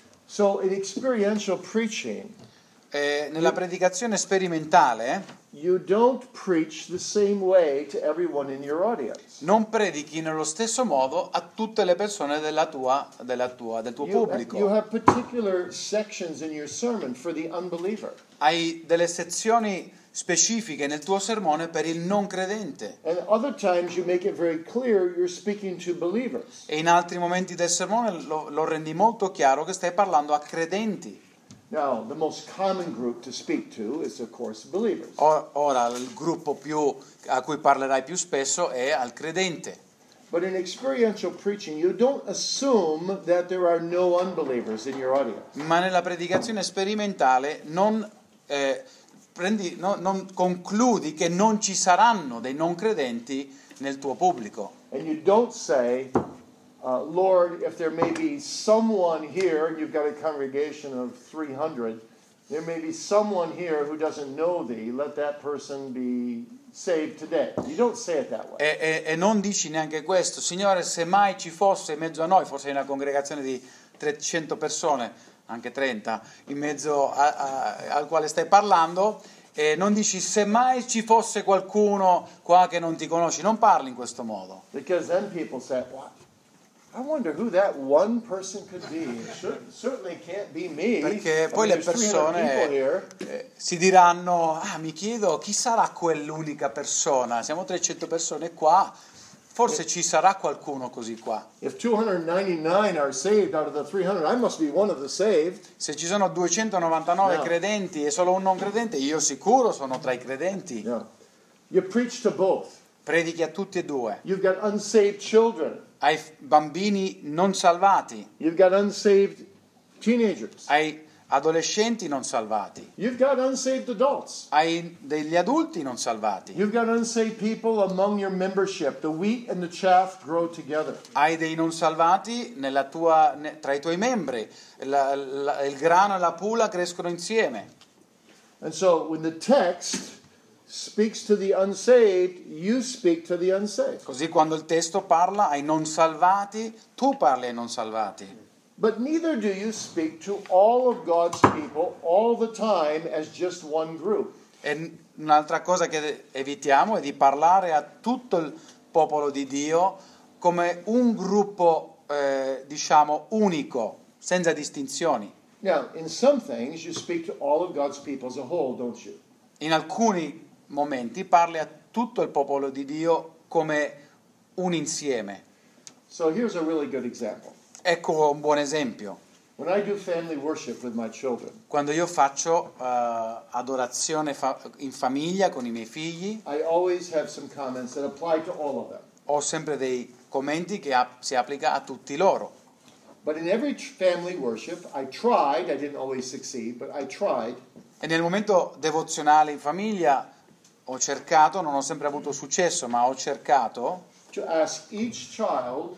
A: So, in experiential preaching,
B: Eh, nella predicazione sperimentale
A: you don't preach the same way to everyone in your audience.
B: non predichi nello stesso modo a tutte le persone della tua, della tua, del tuo
A: You,
B: pubblico.
A: you have particular sections in your sermon for the unbeliever.
B: Hai delle sezioni specifiche nel tuo sermone per il non credente
A: And other times you make it very clear you're speaking to believers.
B: e in altri momenti del sermone lo, lo rendi molto chiaro che stai parlando a credenti.
A: Now, the most common group to speak to is, of course, believers.
B: O- Ora il gruppo più, a cui parlerai più spesso è al credente.
A: But in experiential preaching, you don't assume that there are no unbelievers in your audience.
B: Ma nella predicazione sperimentale non, eh, prendi, no- non concludi che non ci saranno dei non credenti nel tuo pubblico.
A: And you don't say, uh, Lord, if there may be someone here, and you've got a congregation of three hundred, There may be someone here who doesn't know thee. Let that person be saved today. You don't say it that way.
B: E, e, e non dici neanche questo, Signore, se mai ci fosse in mezzo a noi, forse in una congregazione di trecento persone, anche trenta, in mezzo a, a, al quale stai parlando, e non dici se mai ci fosse qualcuno qua che non ti conosci, non parli in questo modo.
A: Because then people say, well, I wonder who that one person could be. It certainly can't be me.
B: Perché
A: I
B: poi
A: mean,
B: le
A: there's three hundred people
B: persone
A: here.
B: eh, si diranno, ah, mi chiedo chi sarà quell'unica persona, siamo trecento persone qua, forse ci sarà qualcuno così qua.
A: If two hundred ninety-nine are saved out of the three hundred, I must be one of the saved.
B: Se ci sono duecentonovantanove
A: No.
B: credenti e solo un non credente, io sicuro sono tra i credenti.
A: Yeah. You preach to both.
B: Predichi a tutti e due.
A: You've got unsaved children.
B: Ai f- bambini non salvati,
A: You've got unsaved teenagers.
B: ai adolescenti non salvati,
A: You've got unsaved adults.
B: ai degli adulti non salvati,
A: You've got unsaved people among your membership. The wheat and the chaff grow together.
B: hai dei non salvati nella tua, ne- tra i tuoi membri. La- la- il grano e la pula crescono insieme.
A: And so when the text speaks to the unsaved, you speak to the unsaved.
B: Così quando il testo parla ai non salvati, tu parli ai non salvati.
A: But neither do you speak to all of God's people all the time as just one group.
B: E un'altra cosa che evitiamo è di parlare a tutto il popolo di Dio come un gruppo, eh, diciamo, unico, senza distinzioni.
A: Now, in some things, you speak to all of God's people as a whole, don't you?
B: In alcuni momenti parli a tutto il popolo di Dio come un insieme.
A: So here's a really good example.
B: Ecco un buon esempio.
A: When I do family worship with my children,
B: Quando io faccio eh, adorazione fa- in famiglia con i miei figli,
A: I always have some comments that apply to all of them.
B: ho sempre dei commenti che ap- si applica a tutti loro.
A: But in every tr- family worship, I tried, I didn't always succeed, but I tried
B: E nel momento devozionale in famiglia ho cercato, non ho sempre avuto successo, ma ho cercato
A: to ask each child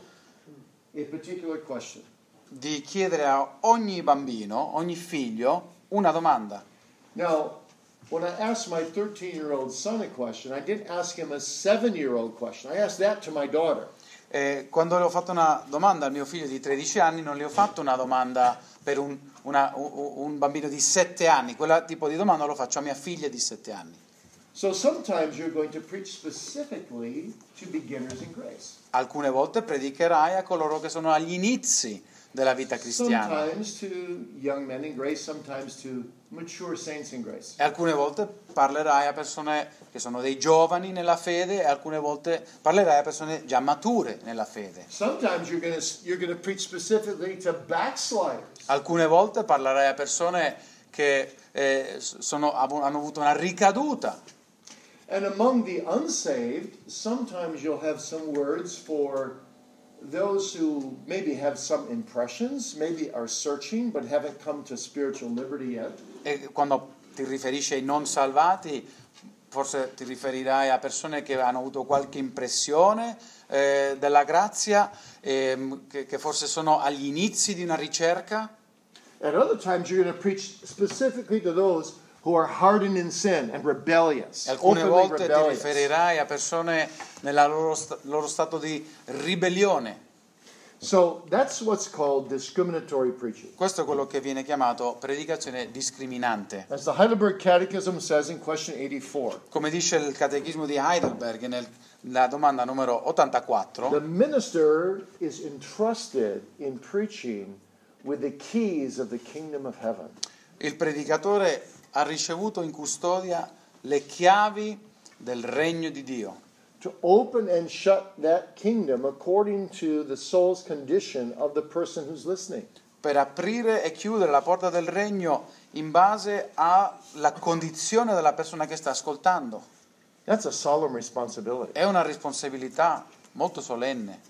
A: a particular question.
B: di chiedere a ogni bambino, ogni figlio, una domanda.
A: Now, when I asked my thirteen-year-old son a question, I didn't ask him a seven-year-old question. I asked that to my daughter.
B: E quando le ho fatto una domanda al mio figlio di tredici anni, non le ho fatto una domanda per un, una- un- un bambino di sette anni, quella tipo di domanda lo faccio a mia figlia di sette anni.
A: So sometimes you're going to preach specifically to beginners in grace.
B: Alcune volte predicherai a coloro che sono agli inizi della vita cristiana
A: Sometimes to young men in grace, sometimes to mature saints in grace.
B: e alcune volte parlerai a persone che sono dei giovani nella fede e alcune volte parlerai a persone già mature nella fede.
A: Sometimes you're going to you're going to preach specifically to backsliders.
B: Alcune volte parlerai a persone che eh, sono, hanno avuto una ricaduta.
A: And among the unsaved, sometimes you'll have some words for those who maybe have some impressions, maybe are searching but haven't come to spiritual liberty yet.
B: E quando ti riferisci ai non salvati, forse ti riferirai a persone che hanno avuto qualche impressione eh, della grazia, ehm, che, che forse sono agli inizi di una ricerca.
A: At other times, you're going to preach specifically to those who are hardened in sin and rebellious.
B: E alcune
A: openly
B: volte ti
A: rebellious.
B: riferirai a persone nel loro, sta- loro stato di ribellione.
A: So that's what's called discriminatory preaching.
B: Questo è quello che viene chiamato predicazione discriminante.
A: As the Heidelberg Catechism says in question eighty-four,
B: Come dice il catechismo di Heidelberg nel- nella domanda numero ottantaquattro,
A: the minister is entrusted in preaching with the keys of the kingdom of heaven.
B: il predicatore ha ricevuto in custodia le chiavi del regno di Dio,
A: To open and shut that kingdom according to the soul's condition of the person who's listening.
B: per aprire e chiudere la porta del regno in base alla condizione della persona che sta ascoltando.
A: That's a solemn responsibility.
B: È una responsabilità molto solenne.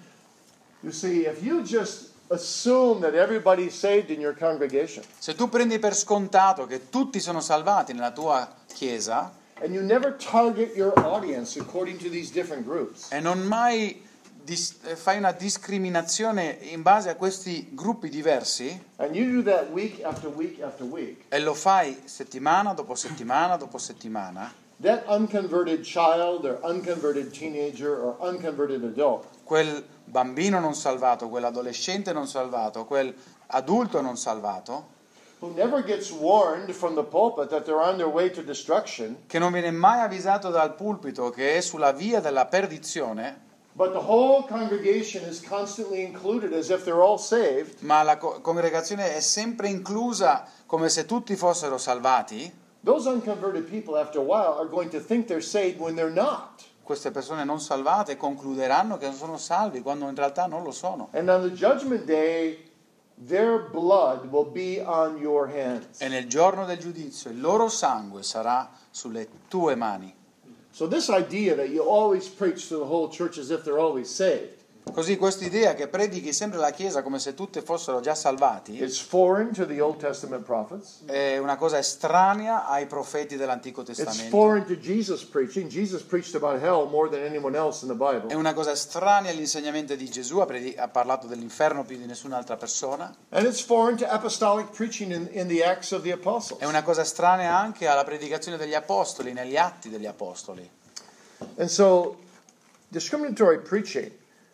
A: You see, if you just assume that everybody's saved in your congregation
B: Se tu prendi per scontato che tutti sono salvati nella tua chiesa
A: and you never target your audience according to these different groups,
B: e non mai dis- fai una discriminazione in base a questi gruppi diversi
A: and you do that week after week after week,
B: e lo fai settimana dopo settimana dopo settimana,
A: that unconverted child or unconverted teenager or unconverted adult
B: quel bambino non salvato, quell'adolescente non salvato, quel adulto non salvato,
A: who never gets warned from the pulpit that they're on their way to destruction,
B: che non viene mai avvisato dal pulpito che è sulla via della perdizione,
A: but the whole congregation is constantly included as if they're all saved,
B: ma la co- congregazione è sempre inclusa come se tutti fossero salvati,
A: those unconverted people after a while are going to think they're saved when they're not.
B: queste persone non salvate concluderanno che sono salvi quando in realtà non lo sono.
A: And on the judgment day, their blood will be on your hands.
B: E nel giorno del giudizio il loro sangue sarà sulle tue mani.
A: So this idea that you always preach to the whole church as if they're always saved,
B: Così quest'idea che predichi sempre la Chiesa come se tutti fossero già salvati
A: it's foreign to the Old Testament prophets.
B: è una cosa estranea ai profeti dell'Antico
A: It's
B: Testamento.
A: foreign to Jesus preaching. Jesus preached about hell more than anyone else in the Bible.
B: È una cosa estranea all'insegnamento di Gesù, ha, predi- ha parlato dell'inferno più di nessun'altra persona.
A: And it's foreign to apostolic preaching in, in the Acts of the Apostles.
B: È una cosa estranea anche alla predicazione degli apostoli, negli atti degli apostoli.
A: And so discriminatory preaching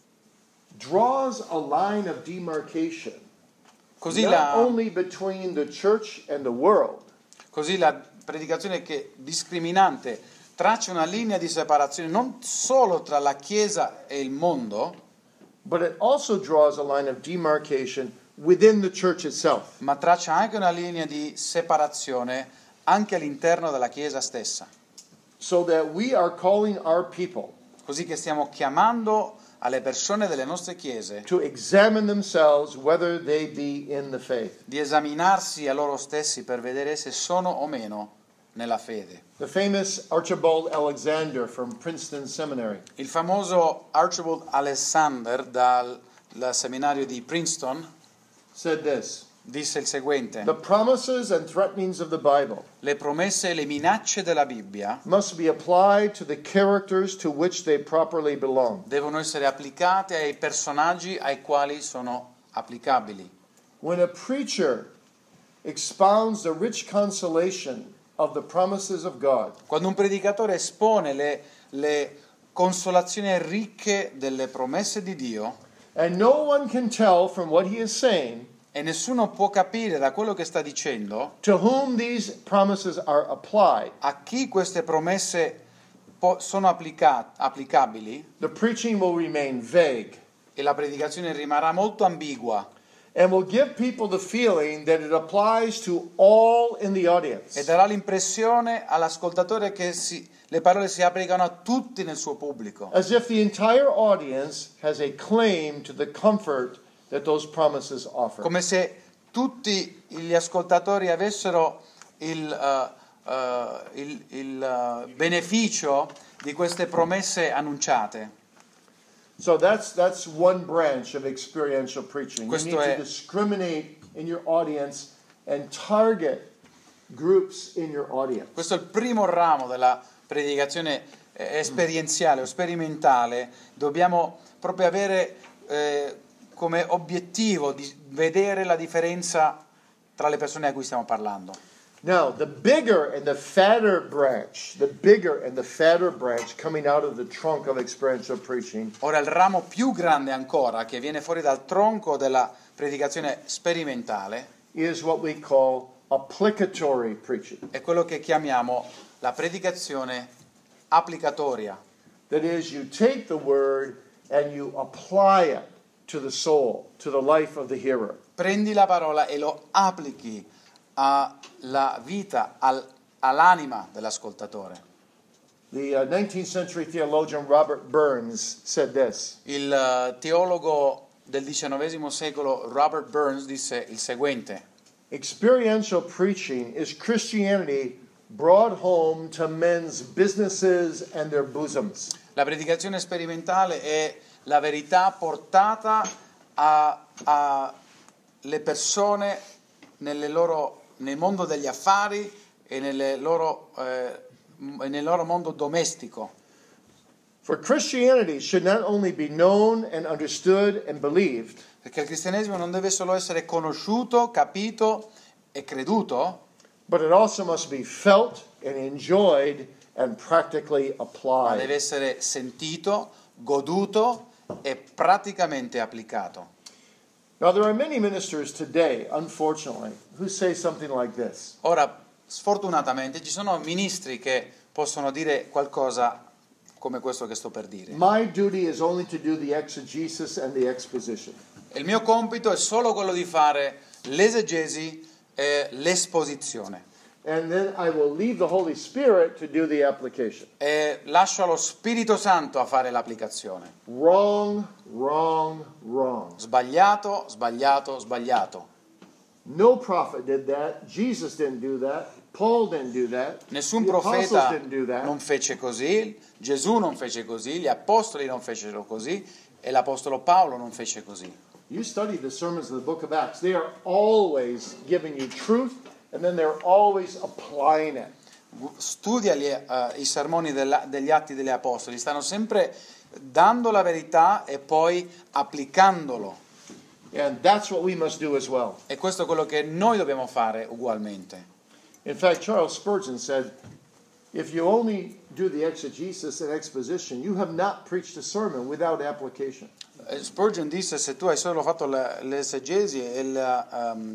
A: draws a line of demarcation
B: Così
A: not
B: la,
A: only between the church and the world,
B: così la predicazione che discriminante traccia una linea di separazione non solo tra la Chiesa e il mondo,
A: but it also draws a line of demarcation within the church itself.
B: ma traccia anche una linea di separazione anche all'interno della Chiesa stessa.
A: So that we are calling our people
B: Così che stiamo chiamando alle persone delle nostre chiese
A: to examine themselves whether they be in the faith.
B: di esaminarsi a loro stessi per vedere se sono o meno nella fede.
A: The famous Archibald Alexander from Princeton Seminary
B: Il famoso Archibald Alexander dal, dal seminario di Princeton
A: said this:
B: disse il seguente:
A: the promises and threatenings of the Bible
B: le promesse e le minacce della Bibbia
A: must be applied to the characters to which they properly belong.
B: devono essere applicate ai personaggi ai quali sono applicabili.
A: When a preacher expounds the rich consolation of the promises of God,
B: Quando un predicatore espone le, le consolazioni ricche delle promesse di Dio
A: and no one can tell from what he is saying
B: e nessuno può capire da quello che sta dicendo
A: to whom these promises are applied,
B: a chi queste promesse po- sono applica- applicabili,
A: the preaching will remain vague
B: e la predicazione rimarrà molto ambigua
A: and will give people the feeling that it applies to all in the audience.
B: e darà l'impressione all'ascoltatore che si, le parole si applicano a tutti nel suo pubblico,
A: As if the entire audience has a claim to the comfort that those promises offer.
B: come se tutti gli ascoltatori avessero il, uh, uh, il, il uh, beneficio di queste promesse annunciate.
A: So that's that's one branch of experiential preaching. You
B: Questo
A: need
B: è-
A: to discriminate in your audience and target groups in your audience.
B: Questo è il primo ramo della predicazione eh, esperienziale o sperimentale. Dobbiamo proprio avere eh, come obiettivo di vedere la differenza tra le persone a cui stiamo parlando.
A: Now, the bigger and the fatter branch, the bigger and the fatter branch coming out of the trunk of experiential preaching
B: Ora il ramo più grande ancora che viene fuori dal tronco della predicazione sperimentale
A: is what we call applicatory preaching.
B: è quello che chiamiamo la predicazione applicatoria.
A: That is, you take the word and you apply it to the soul, to the life of the hearer.
B: Prendi la parola e lo applichi alla vita, al, all'anima dell'ascoltatore.
A: The uh, nineteenth century theologian Robert Burns said this:
B: Il uh, teologo del diciannovesimo secolo Robert Burns disse il seguente:
A: experiential preaching is Christianity brought home to men's businesses and their bosoms.
B: la predicazione sperimentale è la verità portata a, a le persone nelle loro, nel mondo degli affari e nelle loro, eh, nel loro mondo domestico.
A: For Christianity should not only be known and understood and believed,
B: Perché il cristianesimo non deve solo essere conosciuto, capito e creduto,
A: but it also must be felt and enjoyed and practically
B: ma
A: applied.
B: deve essere sentito, goduto e praticamente applicato.
A: Now, there are many ministers today, unfortunately, who say something like this.
B: Ora, sfortunatamente, ci sono ministri che possono dire qualcosa come questo che sto per dire.
A: My duty is only to do the exegesis and the exposition.
B: Il mio compito è solo quello di fare l'esegesi e l'esposizione.
A: And then I will leave the Holy Spirit to do the application.
B: E lascio allo Spirito Santo a fare l'applicazione.
A: Wrong, wrong, wrong.
B: Sbagliato, sbagliato, sbagliato.
A: No prophet did that. Jesus didn't do that. Paul didn't do that.
B: Nessun
A: The apostles
B: profeta
A: didn't do that.
B: non fece così, Gesù non fece così, gli apostoli non fecero così e l'apostolo Paolo non fece così.
A: You study the sermons of the book of Acts. They are always giving you truth, and then they're always applying it.
B: Studia gli, uh, i sermoni della, degli Atti degli Apostoli, stanno sempre dando la verità e poi applicandolo.
A: And that's what we must do as well.
B: E questo è quello che noi dobbiamo fare ugualmente.
A: In fact, Charles Spurgeon said, if you only do the exegesis and exposition, you have not preached a sermon without application.
B: Spurgeon disse: se tu hai solo fatto la- l'esegesi e la um,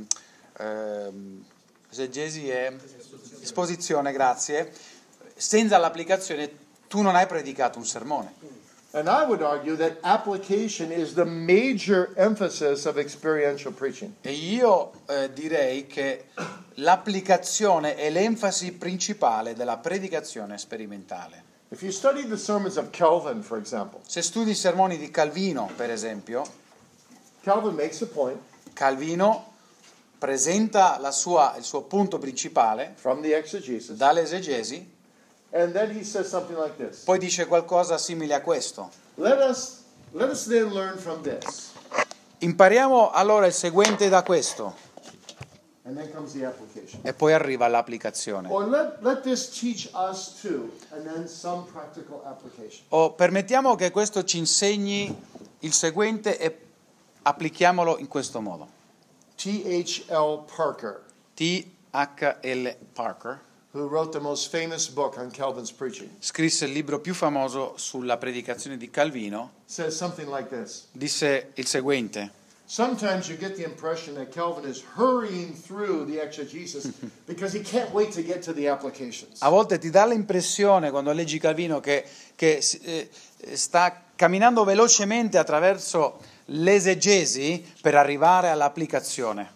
B: ehm, esegesi e esposizione, grazie, senza l'applicazione tu non hai predicato un sermone.
A: And I would argue that application is the major emphasis of experiential preaching.
B: E io eh, direi che l'applicazione è l'enfasi principale della predicazione sperimentale.
A: If you study the sermons of Calvin, for example,
B: Se studi i sermoni di Calvino, per esempio,
A: Calvin makes a point
B: Calvino presenta la sua, il suo punto principale
A: from the exegesis,
B: dall'esegesi,
A: and then he says something like this.
B: poi dice qualcosa simile a questo.
A: Let us, let us then learn from this.
B: Impariamo allora il seguente da questo,
A: And then comes the application.
B: e poi arriva l'applicazione.
A: Or let, let this teach us too, and then some practical application.
B: O permettiamo che questo ci insegni il seguente e applichiamolo in questo modo.
A: T H L Parker,
B: T H L Parker
A: who wrote the most famous book on Calvin's preaching,
B: scrisse il libro più famoso sulla predicazione di Calvino,
A: says something like this.
B: disse il seguente:
A: Sometimes you get the impression that Calvin is hurrying through the exegesis because he can't wait to get to the applications.
B: a volte ti dà l'impressione, quando leggi Calvino, che, che eh, sta camminando velocemente attraverso l'esegesi per arrivare all'applicazione.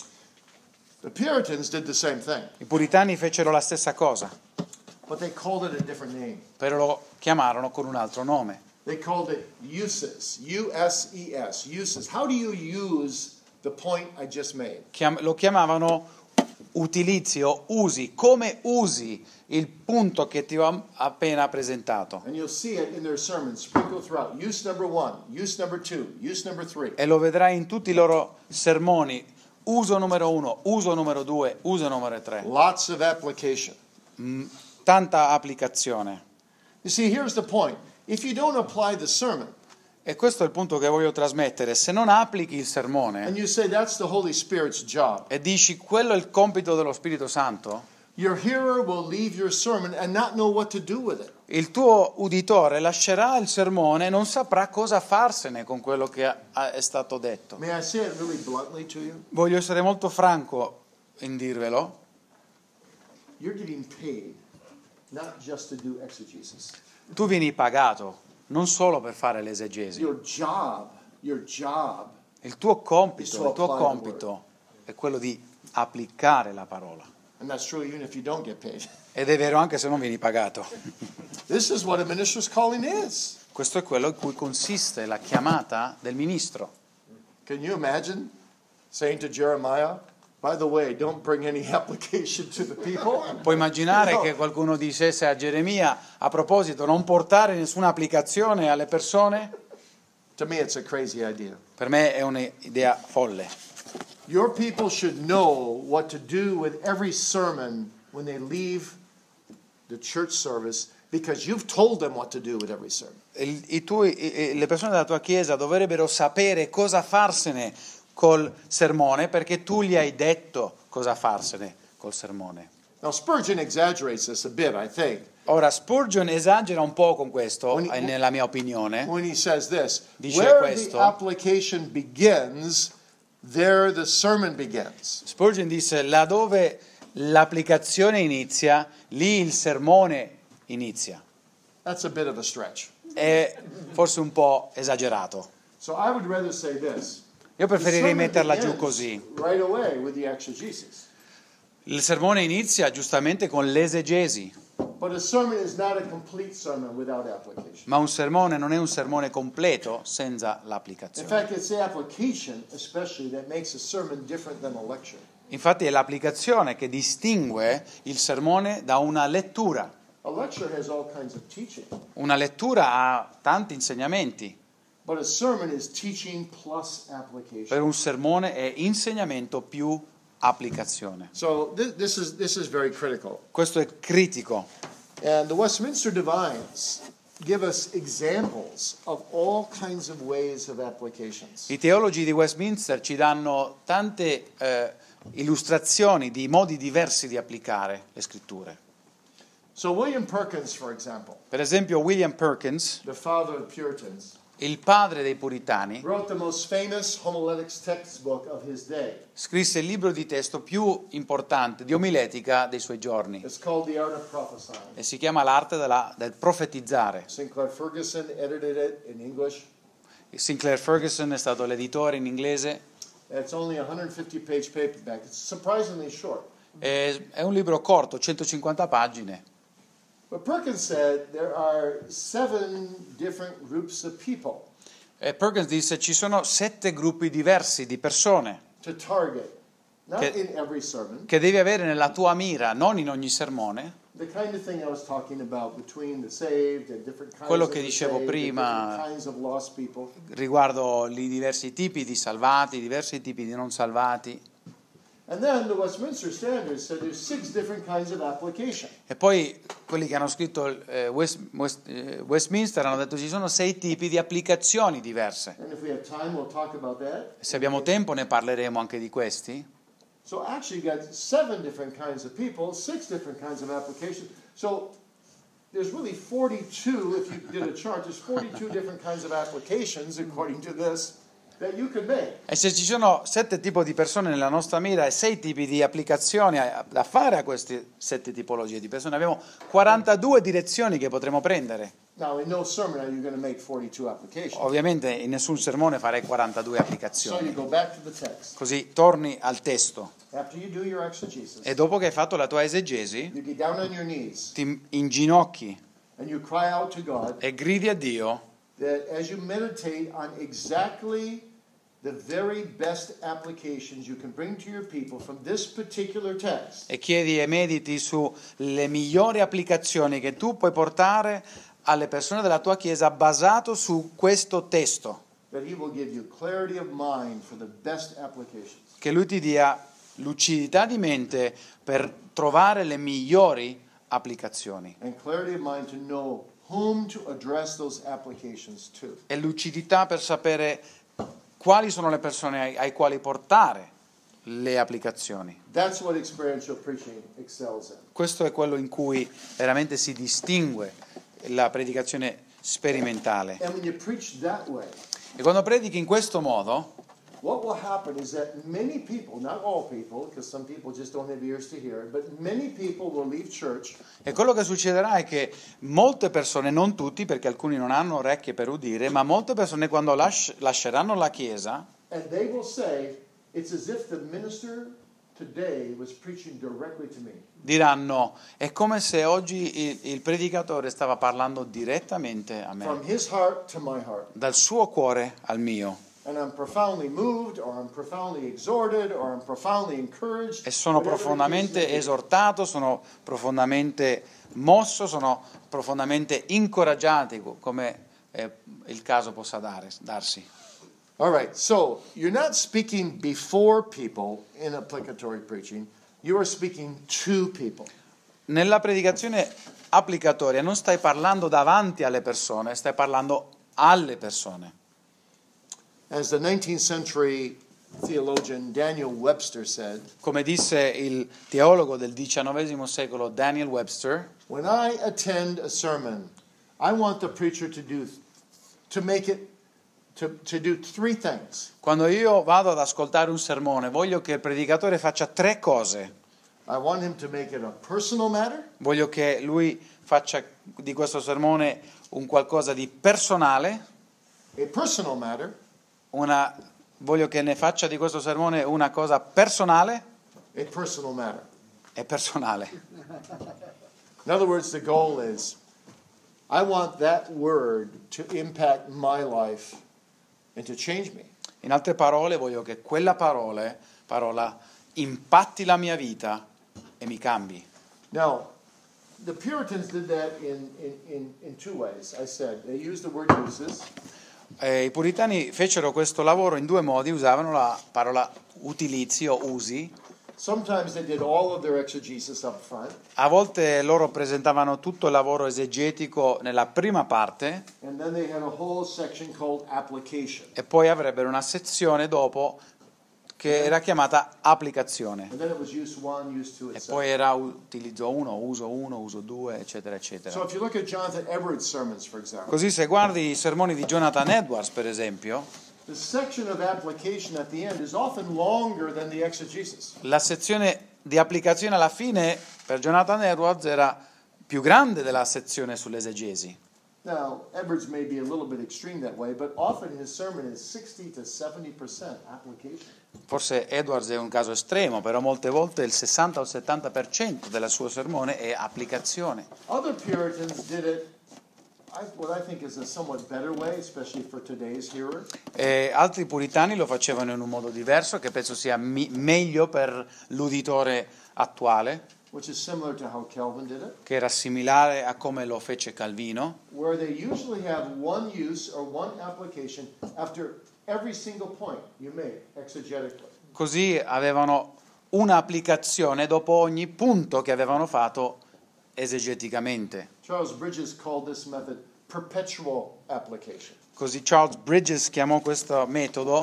A: The Puritans did the same thing,
B: I puritani fecero la stessa cosa,
A: but they called it a different name.
B: però lo chiamarono con un altro nome.
A: They called it uses, U S E S, uses. How do you use the point I just made?
B: Chiam- lo chiamavano utilizzi o usi, come usi il punto che ti ho appena presentato.
A: And you'll see it in their sermons sprinkled throughout. Use number one, use number two, use number three.
B: E lo vedrai in tutti i loro sermoni: uso numero uno, uso numero due, uso numero tre.
A: Lots of application.
B: Mm, tanta applicazione.
A: You see, here's the point. If you don't apply the sermon,
B: E questo è il punto che voglio trasmettere. Se non applichi il
A: and
B: sermone
A: you say that's the Holy Spirit's job,
B: e dici quello è il compito dello Spirito Santo,
A: your hearer will leave your sermon and not know what to do with it.
B: il tuo uditore lascerà il sermone e non saprà cosa farsene con quello che ha- è stato detto.
A: May I say it really bluntly to you?
B: Voglio essere molto franco in dirvelo.
A: You're getting paid not just to do exegesis.
B: Tu vieni pagato non solo per fare l'esegesi.
A: Your job, your job
B: Il tuo compito, il tuo compito è quello di applicare la parola.
A: And that's true even if you don't get paid.
B: Ed è vero anche se non vieni pagato.
A: This is what a minister's calling is.
B: Questo è quello in cui consiste la chiamata del ministro.
A: Can you imagine saying to Jeremiah, by the way, don't bring any application to the people?
B: Puoi immaginare
A: No.
B: che qualcuno dicesse a Geremia: a proposito, non portare nessuna applicazione alle persone?
A: To me, it's a crazy idea.
B: Per me è un'idea folle.
A: Your people should know what to do with every sermon when they leave the church service because you've told them what to do with every sermon.
B: I, i tuoi, i, le persone della tua chiesa dovrebbero sapere cosa farsene col sermone perché tu gli hai detto cosa farsene col sermone.
A: Now Spurgeon exaggerates this a bit, I think.
B: Ora Spurgeon esagera un po' con questo,
A: When he-
B: eh, nella mia opinione.
A: When he says this,
B: Dice
A: where
B: questo.
A: the application begins, there the sermon begins.
B: Spurgeon disse laddove l'applicazione inizia, lì il sermone inizia.
A: That's a bit of a stretch.
B: È forse un po' esagerato.
A: So I would rather say this.
B: Io
A: The
B: preferirei
A: sermon
B: metterla giù
A: begins
B: così.
A: right away with the exegesis.
B: Il sermone inizia giustamente con l'esegesi,
A: But a sermon is not a complete sermon without application.
B: ma un sermone non è un sermone completo senza
A: In
B: l'applicazione.
A: fact, it's the application, especially, that makes a sermon different than a lecture.
B: Infatti è l'applicazione che distingue il sermone da una lettura.
A: A lecture has all kinds of teaching,
B: Una lettura ha tanti insegnamenti,
A: but a sermon is teaching plus
B: per
A: application.
B: un sermone è insegnamento più applicazione.
A: So this, this is this is very critical.
B: Questo è critico.
A: And the Westminster Divines give us examples of all kinds of ways of applications.
B: I teologi di Westminster ci danno tante eh, illustrazioni di modi diversi di applicare le scritture.
A: So William Perkins, for example,
B: Per esempio William Perkins,
A: the father of Puritans,
B: il padre dei puritani,
A: wrote the most famous homiletics textbook of his day.
B: scrisse il libro di testo più importante di omiletica dei suoi giorni
A: It's called The Art of Prophesying.
B: e si chiama l'arte della- del profetizzare.
A: Sinclair Ferguson edited it in English.
B: Sinclair Ferguson è stato l'editore in inglese.
A: It's only a one hundred fifty page paperback. It's surprisingly short.
B: È, è un libro corto, centocinquanta pagine.
A: But Perkins said there are seven different groups of people
B: E Perkins disse ci sono sette gruppi diversi di persone
A: to target, not
B: Che-
A: in every sermon.
B: che devi avere nella tua mira, non in ogni sermone.
A: The kind of thing I was talking about between the saved and different kinds
B: Quello
A: of
B: che
A: the
B: dicevo
A: saved, and
B: prima.
A: different kinds of lost people.
B: Riguardo i diversi tipi di salvati, i diversi tipi di non salvati.
A: And then the Westminster Standard said there's six different kinds of application.
B: E poi quelli che hanno scritto eh, West- West- eh, Westminster hanno detto ci sono sei tipi di applicazioni diverse.
A: And if we have time, we'll talk about that.
B: Se abbiamo tempo ne parleremo anche di questi.
A: So actually you got seven different kinds of people, six different kinds of applications. So there's really forty-two, if you did a chart, there's forty-two different kinds of applications, according to this, that you could make.
B: E se ci sono sette tipi di persone nella nostra mira e sei tipi di applicazioni a- da fare a queste sette tipologie di persone, abbiamo quarantadue direzioni che potremo prendere.
A: Now, in no sermon are you going to make forty-two applications.
B: Ovviamente in nessun sermone farei quarantadue
A: So you
B: applicazioni.
A: go back to the text.
B: Così torni al testo
A: After you do your exegesis,
B: e dopo che hai fatto la tua esegesi,
A: you get down on your knees
B: ti inginocchi
A: and you cry out to God
B: e gridi a Dio
A: that as you meditate on exactly the very best applications you can bring to your people from this particular text,
B: e chiedi e mediti sulle migliori applicazioni che tu puoi portare alle persone della tua chiesa basato su questo testo,
A: that He will give you clarity of mind for the best applications.
B: che Lui ti dia lucidità di mente per trovare le migliori applicazioni
A: And clarity of mind to know whom to address those applications to.
B: e lucidità per sapere quali sono le persone ai, ai quali portare le applicazioni.
A: That's what experiential preaching excels in.
B: Questo è quello in cui veramente si distingue la predicazione sperimentale.
A: And when you preach that way,
B: E quando predichi in questo modo,
A: what will happen is that many people, not all people, because some people just don't have ears to hear it, but many people will leave church
B: e quello che succederà è che molte persone, non tutti perché alcuni non hanno orecchie per udire, ma molte persone quando lasci- lasceranno la chiesa
A: and they will say, it's as if the minister today was preaching directly to me.
B: diranno è come se oggi il, il predicatore stava parlando direttamente a
A: From
B: me,
A: his heart to my heart.
B: dal suo cuore al mio.
A: And I'm profoundly moved, or I'm profoundly exhorted, or I'm profoundly encouraged.
B: E sono
A: whatever the case
B: profondamente
A: may be.
B: esortato, sono profondamente mosso, sono profondamente incoraggiati, come eh, il caso possa dare, darsi.
A: All right, so you're not speaking before people in applicatory preaching, you are speaking to people.
B: Nella predicazione applicatoria non stai parlando davanti alle persone, stai parlando alle persone.
A: As the nineteenth century theologian Daniel Webster said,
B: Come disse il teologo del diciannovesimo secolo Daniel Webster,
A: when I attend a sermon, I want the preacher to do to make it to, to do three things.
B: quando io vado ad ascoltare un sermone, voglio che il predicatore faccia tre cose.
A: I want him to make it a personal matter.
B: Voglio che lui faccia di questo sermone un qualcosa di personale,
A: A personal matter,
B: una, voglio che ne faccia di questo sermone una cosa personale
A: a personal matter.
B: e personale.
A: In other words, the goal is I want that word to impact my life and to change me.
B: In altre parole, voglio che quella parola, parola impatti la mia vita e mi cambi.
A: Now, the Puritans did that in, in, in, in two ways. I said they used the word uses.
B: Eh, I puritani fecero questo lavoro in due modi, usavano la parola utilizzi o usi.
A: Sometimes they did all of their exegesis up front,
B: A volte loro presentavano tutto il lavoro esegetico nella prima parte
A: and then they had a whole section called application.
B: e poi avrebbero una sezione dopo che era chiamata applicazione.
A: And then it was use one, use two,
B: E
A: et cetera.
B: poi era utilizzo uno, uso uno, uso due, eccetera, eccetera.
A: So if you look at Jonathan Edwards' sermons, for example,
B: Così se guardi i sermoni di Jonathan Edwards, per esempio,
A: the section of application at the end is often longer than the exegesis.
B: la sezione di applicazione alla fine per Jonathan Edwards era più grande della sezione sull'esegesi.
A: Now, Edwards may be a little bit extreme that way, but often his sermon is sixty to seventy percent application.
B: Forse Edwards è un caso estremo, però molte volte il sessanta o settanta per cento del suo sermone è applicazione.
A: Other Puritans did it, I, what I think is a somewhat better way, especially for today's hearer.
B: E altri puritani lo facevano in un modo diverso, che penso sia mi- meglio per l'uditore attuale,
A: Which is similar to how Calvin did it,
B: che era similare a come lo fece Calvino,
A: where they usually have one use or one application after every single point you made exegetically.
B: così avevano un'applicazione dopo ogni punto che avevano fatto esegeticamente.
A: Charles Bridges called this method perpetual application.
B: Così Charles Bridges chiamò questo metodo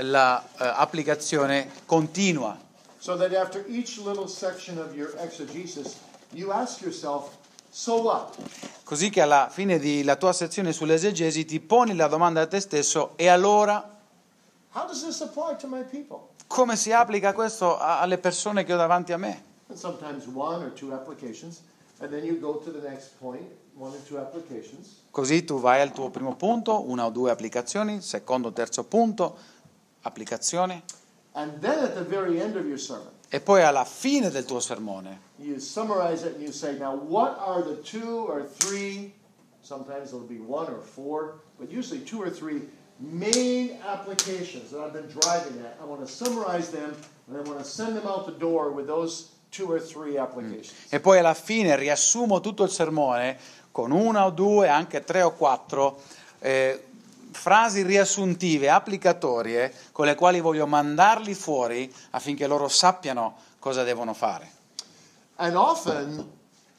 B: l'applicazione continua.
A: So that after each little section of your exegesis, you ask yourself, so what?
B: Così che alla fine della tua sezione sull'esegesi ti poni la domanda a te stesso: e allora
A: How does this apply to my people?
B: come si applica questo a- alle persone che ho davanti a me?
A: And sometimes one or two applications, and then you go to the next point, one or two applications.
B: Così tu vai al tuo primo punto, una o due applicazioni, secondo, terzo punto, applicazione,
A: And then at the very end of your sermon,
B: e poi alla fine del tuo sermone
A: you summarize it and you say, now what are the two or three, sometimes it'll be one or four, but usually two or three main applications that I've been driving at. I want to summarize them and I want to send them out the door with those two or three applications.
B: e poi alla fine riassumo tutto il sermone con una o due, anche tre o quattro eh, frasi riassuntive, applicatorie, con le quali voglio mandarli fuori affinché loro sappiano cosa devono fare.
A: And often,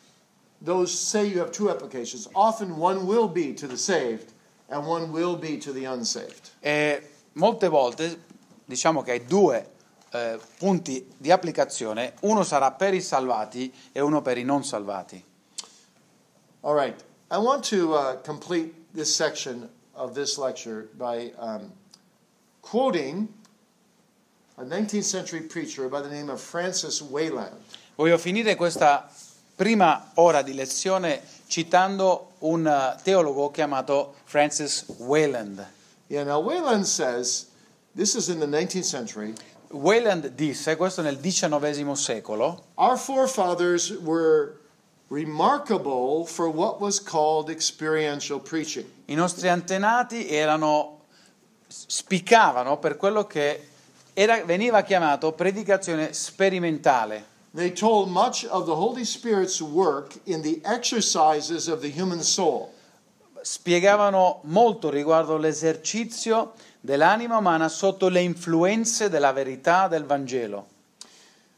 A: those say you have two applications, often one will be to the saved and one will be to the unsaved.
B: E molte volte diciamo che hai due eh, punti di applicazione, uno sarà per i salvati e uno per i non salvati.
A: All right, I want to uh, complete this section of this lecture by um, quoting a nineteenth century preacher by the name of Francis Wayland.
B: Voglio finire questa prima ora di lezione citando un uh, teologo chiamato Francis Wayland.
A: Yeah, now Wayland says, this is in the nineteenth century,
B: Wayland disse, questo nel diciannovesimo secolo,
A: our forefathers were remarkable for what was called experiential preaching.
B: i nostri antenati erano, spiccavano per quello che era, veniva chiamato predicazione sperimentale.
A: They told much of the Holy Spirit's work in the exercises of the human soul.
B: Spiegavano molto riguardo l'esercizio dell'anima umana sotto le influenze della verità del Vangelo.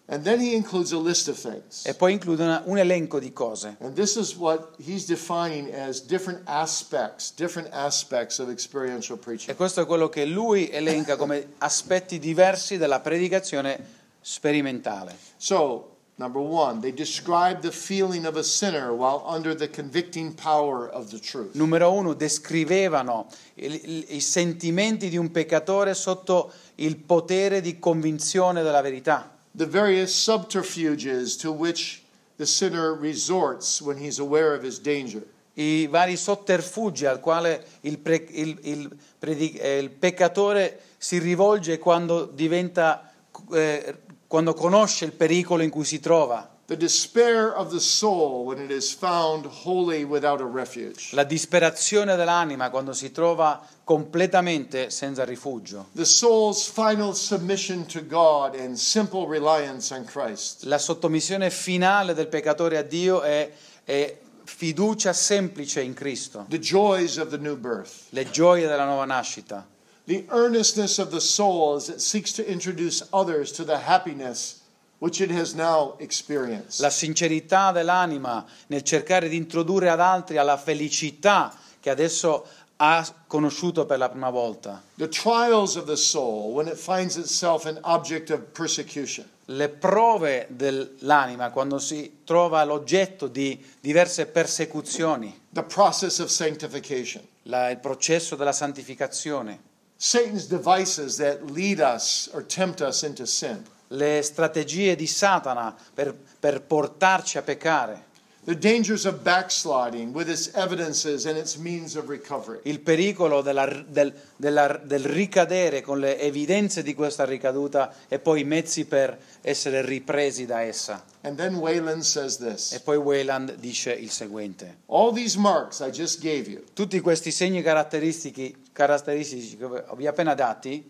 A: And then he includes a list of things.
B: E poi include una, un elenco di cose.
A: And this is what he's defining as different aspects, different aspects of experiential preaching.
B: E questo è quello che lui elenca come aspetti diversi della predicazione sperimentale.
A: So, number one, they describe the feeling of a sinner while under the convicting power of the truth.
B: Numero uno, descrivevano il- il- i sentimenti di un peccatore sotto il potere di convinzione della verità.
A: The various subterfuges to which the sinner resorts when he's aware of his danger.
B: I vari sotterfugi al quale il, pre- il- il predi- eh, il peccatore si rivolge quando diventa, eh, quando conosce il pericolo in cui si trova.
A: The despair of the soul when it is found wholly without a refuge.
B: La disperazione dell'anima quando si trova completamente senza rifugio.
A: The soul's final submission to God and simple reliance on Christ.
B: La sottomissione finale del peccatore a Dio è, è fiducia semplice in Cristo,
A: The joys of the new birth.
B: le gioie della nuova nascita,
A: The earnestness of the soul as it seeks to introduce others to the happiness which it has now experienced.
B: la sincerità dell'anima nel cercare di introdurre ad altri alla felicità che adesso ha conosciuto per la prima volta.
A: The trials of the soul when it finds itself an object of persecution.
B: Le prove dell'anima quando si trova l'oggetto di diverse persecuzioni,
A: The process of sanctification.
B: la- il processo della santificazione,
A: Satan's devices that lead us or tempt us into sin.
B: le strategie di Satana per, per portarci a peccare,
A: The dangers of backsliding with its evidences and its means of recovery.
B: il pericolo della- del, della- del ricadere con le evidenze di questa ricaduta e poi i mezzi per essere ripresi da essa.
A: And then Wayland says
B: E
A: this.
B: poi Wayland dice il seguente:
A: All these marks I just gave you
B: tutti questi segni caratteristici, caratteristici che vi ho appena dati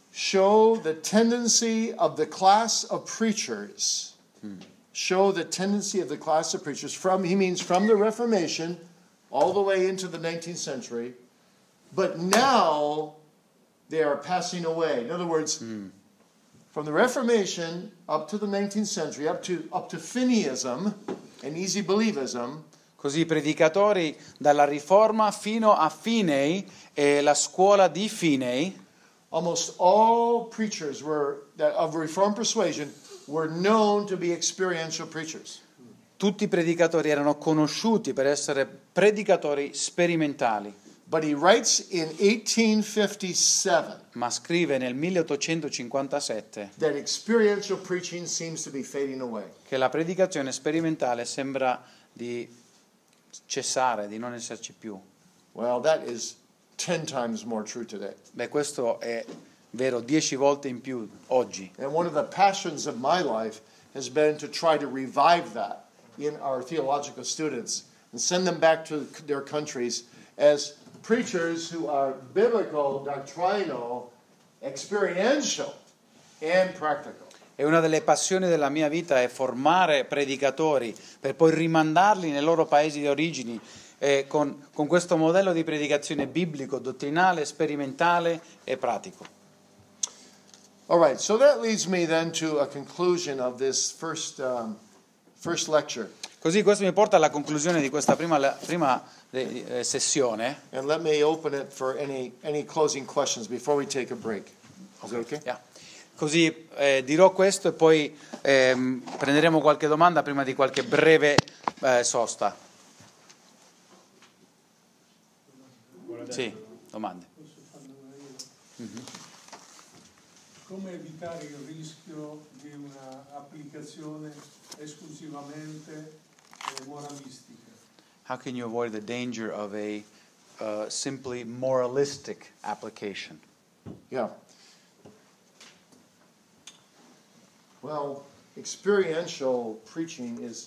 A: show the tendency of the class of preachers. Show the tendency of the class of preachers from, he means from the Reformation all the way into the nineteenth century, but now they are passing away. In other words, from the Reformation up to the nineteenth century, up to, up to Finneyism and easy believism,
B: Così i predicatori dalla Riforma fino a Finney e la scuola di Finney,
A: almost all preachers were that of Reformed persuasion were known to be experiential preachers.
B: tutti i predicatori erano conosciuti per essere predicatori sperimentali.
A: But he writes in eighteen fifty-seven
B: Ma scrive nel milleottocentocinquantasette
A: that experiential preaching seems to be fading away.
B: che la predicazione sperimentale sembra di cessare, di non esserci più.
A: Well, that is ten times more true today.
B: Beh, questo è vero dieci volte in più oggi.
A: And one of the passions of my life has been to try to revive that in our theological students and send them back to their countries as preachers who are biblical, doctrinal, experiential, and practical.
B: E una delle passioni della mia vita è formare predicatori per poi rimandarli nei loro paesi di origini eh, con, con questo modello di predicazione biblico, dottrinale, sperimentale e pratico.
A: All right, so that leads me then to a conclusion of this first, um, first lecture.
B: Così questo mi porta alla conclusione di questa prima, prima eh, sessione.
A: And let me open it for any, any closing questions before we take a break. Is that okay?
B: Yeah. Così eh, dirò questo e poi ehm, prenderemo qualche domanda prima di qualche breve eh, sosta. Sì, domande.
E: Posso farne una io? Come evitare il rischio di un'applicazione esclusivamente eh, moralistica?
B: How can you avoid the danger of a uh, simply moralistic application?
A: Yeah. Well, experiential preaching is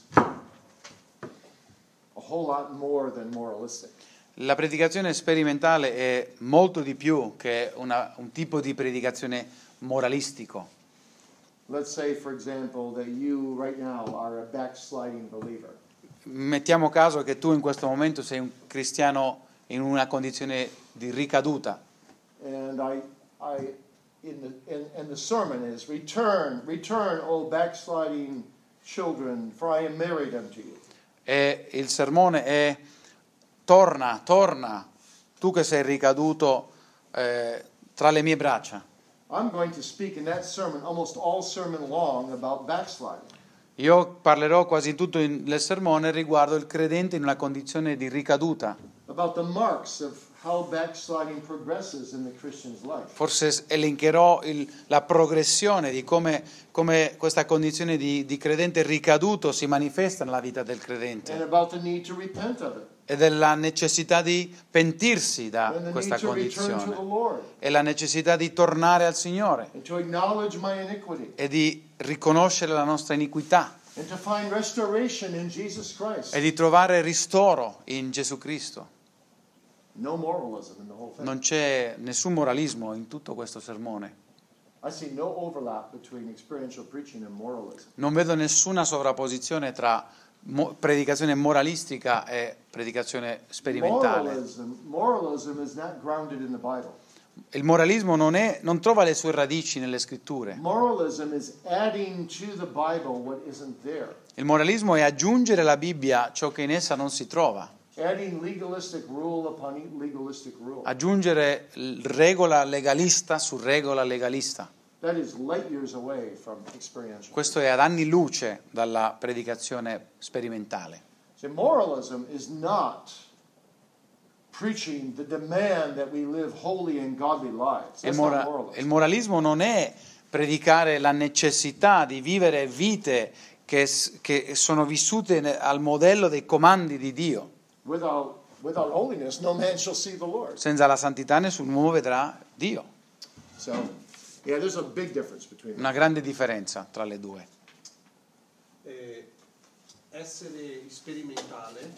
A: a whole lot more than moralistic.
B: La predicazione sperimentale è molto di più che una, un tipo di predicazione moralistico.
A: Let's say, for example, that you right now are a backsliding believer.
B: Mettiamo caso che tu in questo momento sei un cristiano in una condizione di ricaduta
A: And I, I in the in, and the sermon is, return, return, O backsliding children, for I am married unto you.
B: E il sermone è torna, torna, tu che sei ricaduto eh, tra le mie braccia.
A: I'm going to speak in that sermon, almost all sermon long, about backsliding.
B: Io parlerò quasi tutto il sermone riguardo il credente in una condizione di ricaduta.
A: About the marks of how backsliding progresses in the Christian's life.
B: Forse elencherò il, la progressione di come, come questa condizione di, di credente ricaduto si manifesta nella vita del
A: And
B: credente
A: about the need to repent of it.
B: e della necessità di pentirsi da
A: And the
B: questa
A: need to return to the
B: condizione
A: Lord.
B: e la necessità di tornare al Signore
A: And to acknowledge my iniquity.
B: e di riconoscere la nostra iniquità
A: And to find restoration in Jesus Christ.
B: e di trovare ristoro in Gesù Cristo.
A: No moralism in the whole thing.
B: Non c'è nessun moralismo in tutto questo sermone.
A: I see no overlap between experiential preaching and moralism.
B: Non vedo nessuna sovrapposizione tra mo- predicazione moralistica e predicazione sperimentale.
A: Moralism, moralism is not grounded in the Bible.
B: Il moralismo non, è, non trova le sue radici nelle scritture.
A: Moralism is adding to the Bible what isn't there.
B: Il moralismo è aggiungere alla Bibbia ciò che in essa non si trova.
A: Adding legalistic rule upon legalistic rule.
B: Aggiungere regola legalista su regola legalista.
A: That is light years away from experiential.
B: Questo è ad anni luce dalla predicazione sperimentale.
A: So moralism is not preaching the demand that we live holy and godly lives.
B: Il,
A: That's
B: mora-
A: not moralism.
B: il moralismo non è predicare la necessità di vivere vite che, s- che sono vissute ne- al modello dei comandi di Dio.
A: Without, without holiness, no man shall see the Lord.
B: Senza la santità nessuno vedrà Dio.
A: So, yeah, there's a big difference between them.
B: Una grande differenza tra le due.
E: Eh, essere sperimentale,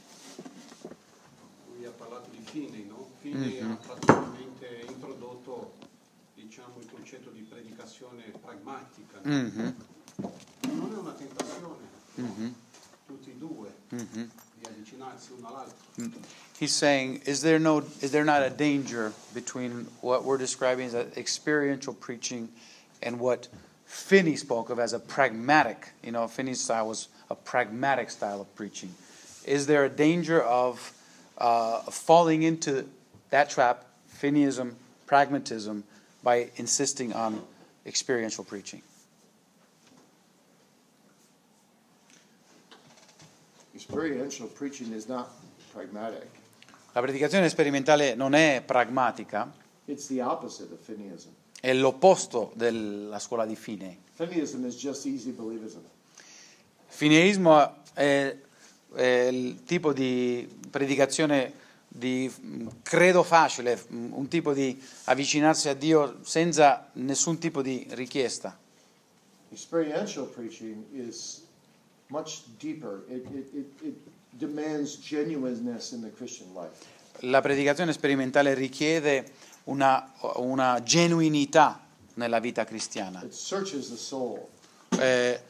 E: lui ha parlato di Finney, no? Finney
B: Mhm.
E: ha praticamente introdotto, diciamo, il concetto di predicazione pragmatica, no?
B: Mhm,
E: Non è una tentazione, no?
B: mhm,
E: Tutti e due,
B: mhm.
E: di avvicinarsi uno all'altro.
B: He's saying, is there no, is there not a danger between what we're describing as experiential preaching and what Finney spoke of as a pragmatic, you know, Finney's style was a pragmatic style of preaching. Is there a danger of uh, falling into that trap, Finneyism, pragmatism, by insisting on experiential preaching?
A: Experiential preaching is not pragmatic.
B: La predicazione sperimentale non è pragmatica,
A: It's the opposite of Finneyism.
B: è l'opposto della scuola di Finney.
A: Finneyism is just easy believism.
B: Fineismo è, è il tipo di predicazione di mm, credo facile, mm, un tipo di avvicinarsi a Dio senza nessun tipo di richiesta.
A: Experiential preaching is much deeper. It, it, it, it demands genuineness in the Christian life.
B: La predicazione sperimentale richiede una, una genuinità nella vita cristiana.
A: It searches the soul.
B: Eh,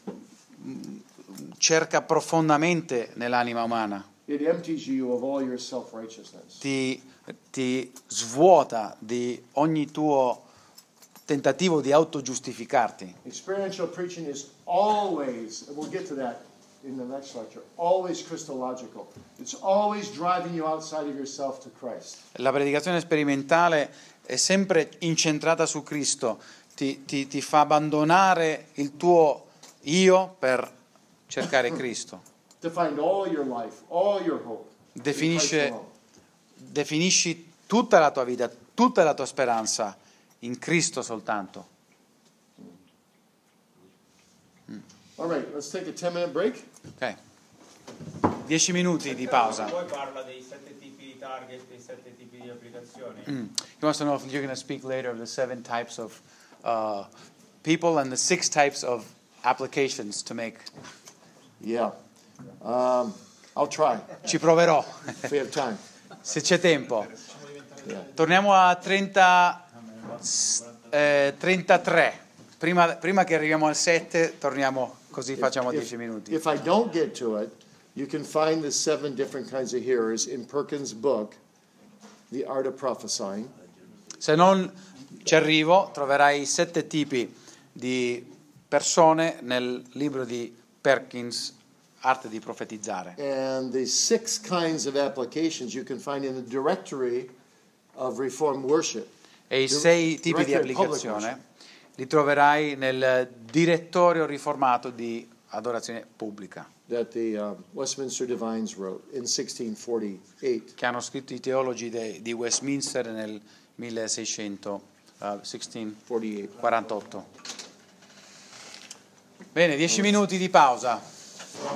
B: cerca profondamente nell'anima umana,
A: It empties you of all your self-righteousness.
B: ti, ti svuota di ogni tuo tentativo di autogiustificarti.
A: Experiential preaching is always, and we'll get to that in the next lecture, always Christological. It's always driving you outside of yourself to Christ.
B: La predicazione sperimentale è sempre incentrata su Cristo, ti, ti, ti fa abbandonare il tuo io per cercare Cristo.
A: To find all your life, all your hope. in Christ
B: Definisce,
A: alone.
B: definisci tutta la tua vita, tutta la tua speranza in Cristo soltanto.
A: All right, let's take a ten minute break.
B: Ok. Dieci minuti di pausa.
F: Poi parla dei sette tipi di target, dei sette tipi di applicazioni.
B: Mm. He wants to know if you're going to speak later of the seven types of uh, people and the six types of applications to make.
A: Yeah. Um, I'll try
B: Ci proverò,
A: if we have time.
B: se c'è tempo.
A: Yeah.
B: Torniamo a trenta, eh, trentatré. Prima, prima che arriviamo al sette, torniamo così facciamo
A: If-
B: dieci minuti.
A: If I don't get to it, you can find the seven different kinds of hearers in Perkins' book, The Art of Prophesying.
B: Se non ci arrivo, troverai sette tipi di persone nel libro di Perkins, Arte di profetizzare.
A: And the six kinds of applications you can find in the directory of Reformed worship.
B: E i sei tipi di applicazione li troverai nel direttorio riformato di adorazione pubblica.
A: That the uh, Westminster Divines wrote in sixteen forty-eight.
B: Che hanno scritto i teologi de, di Westminster nel milleseicentosessantaotto. Bene, dieci minuti di pausa.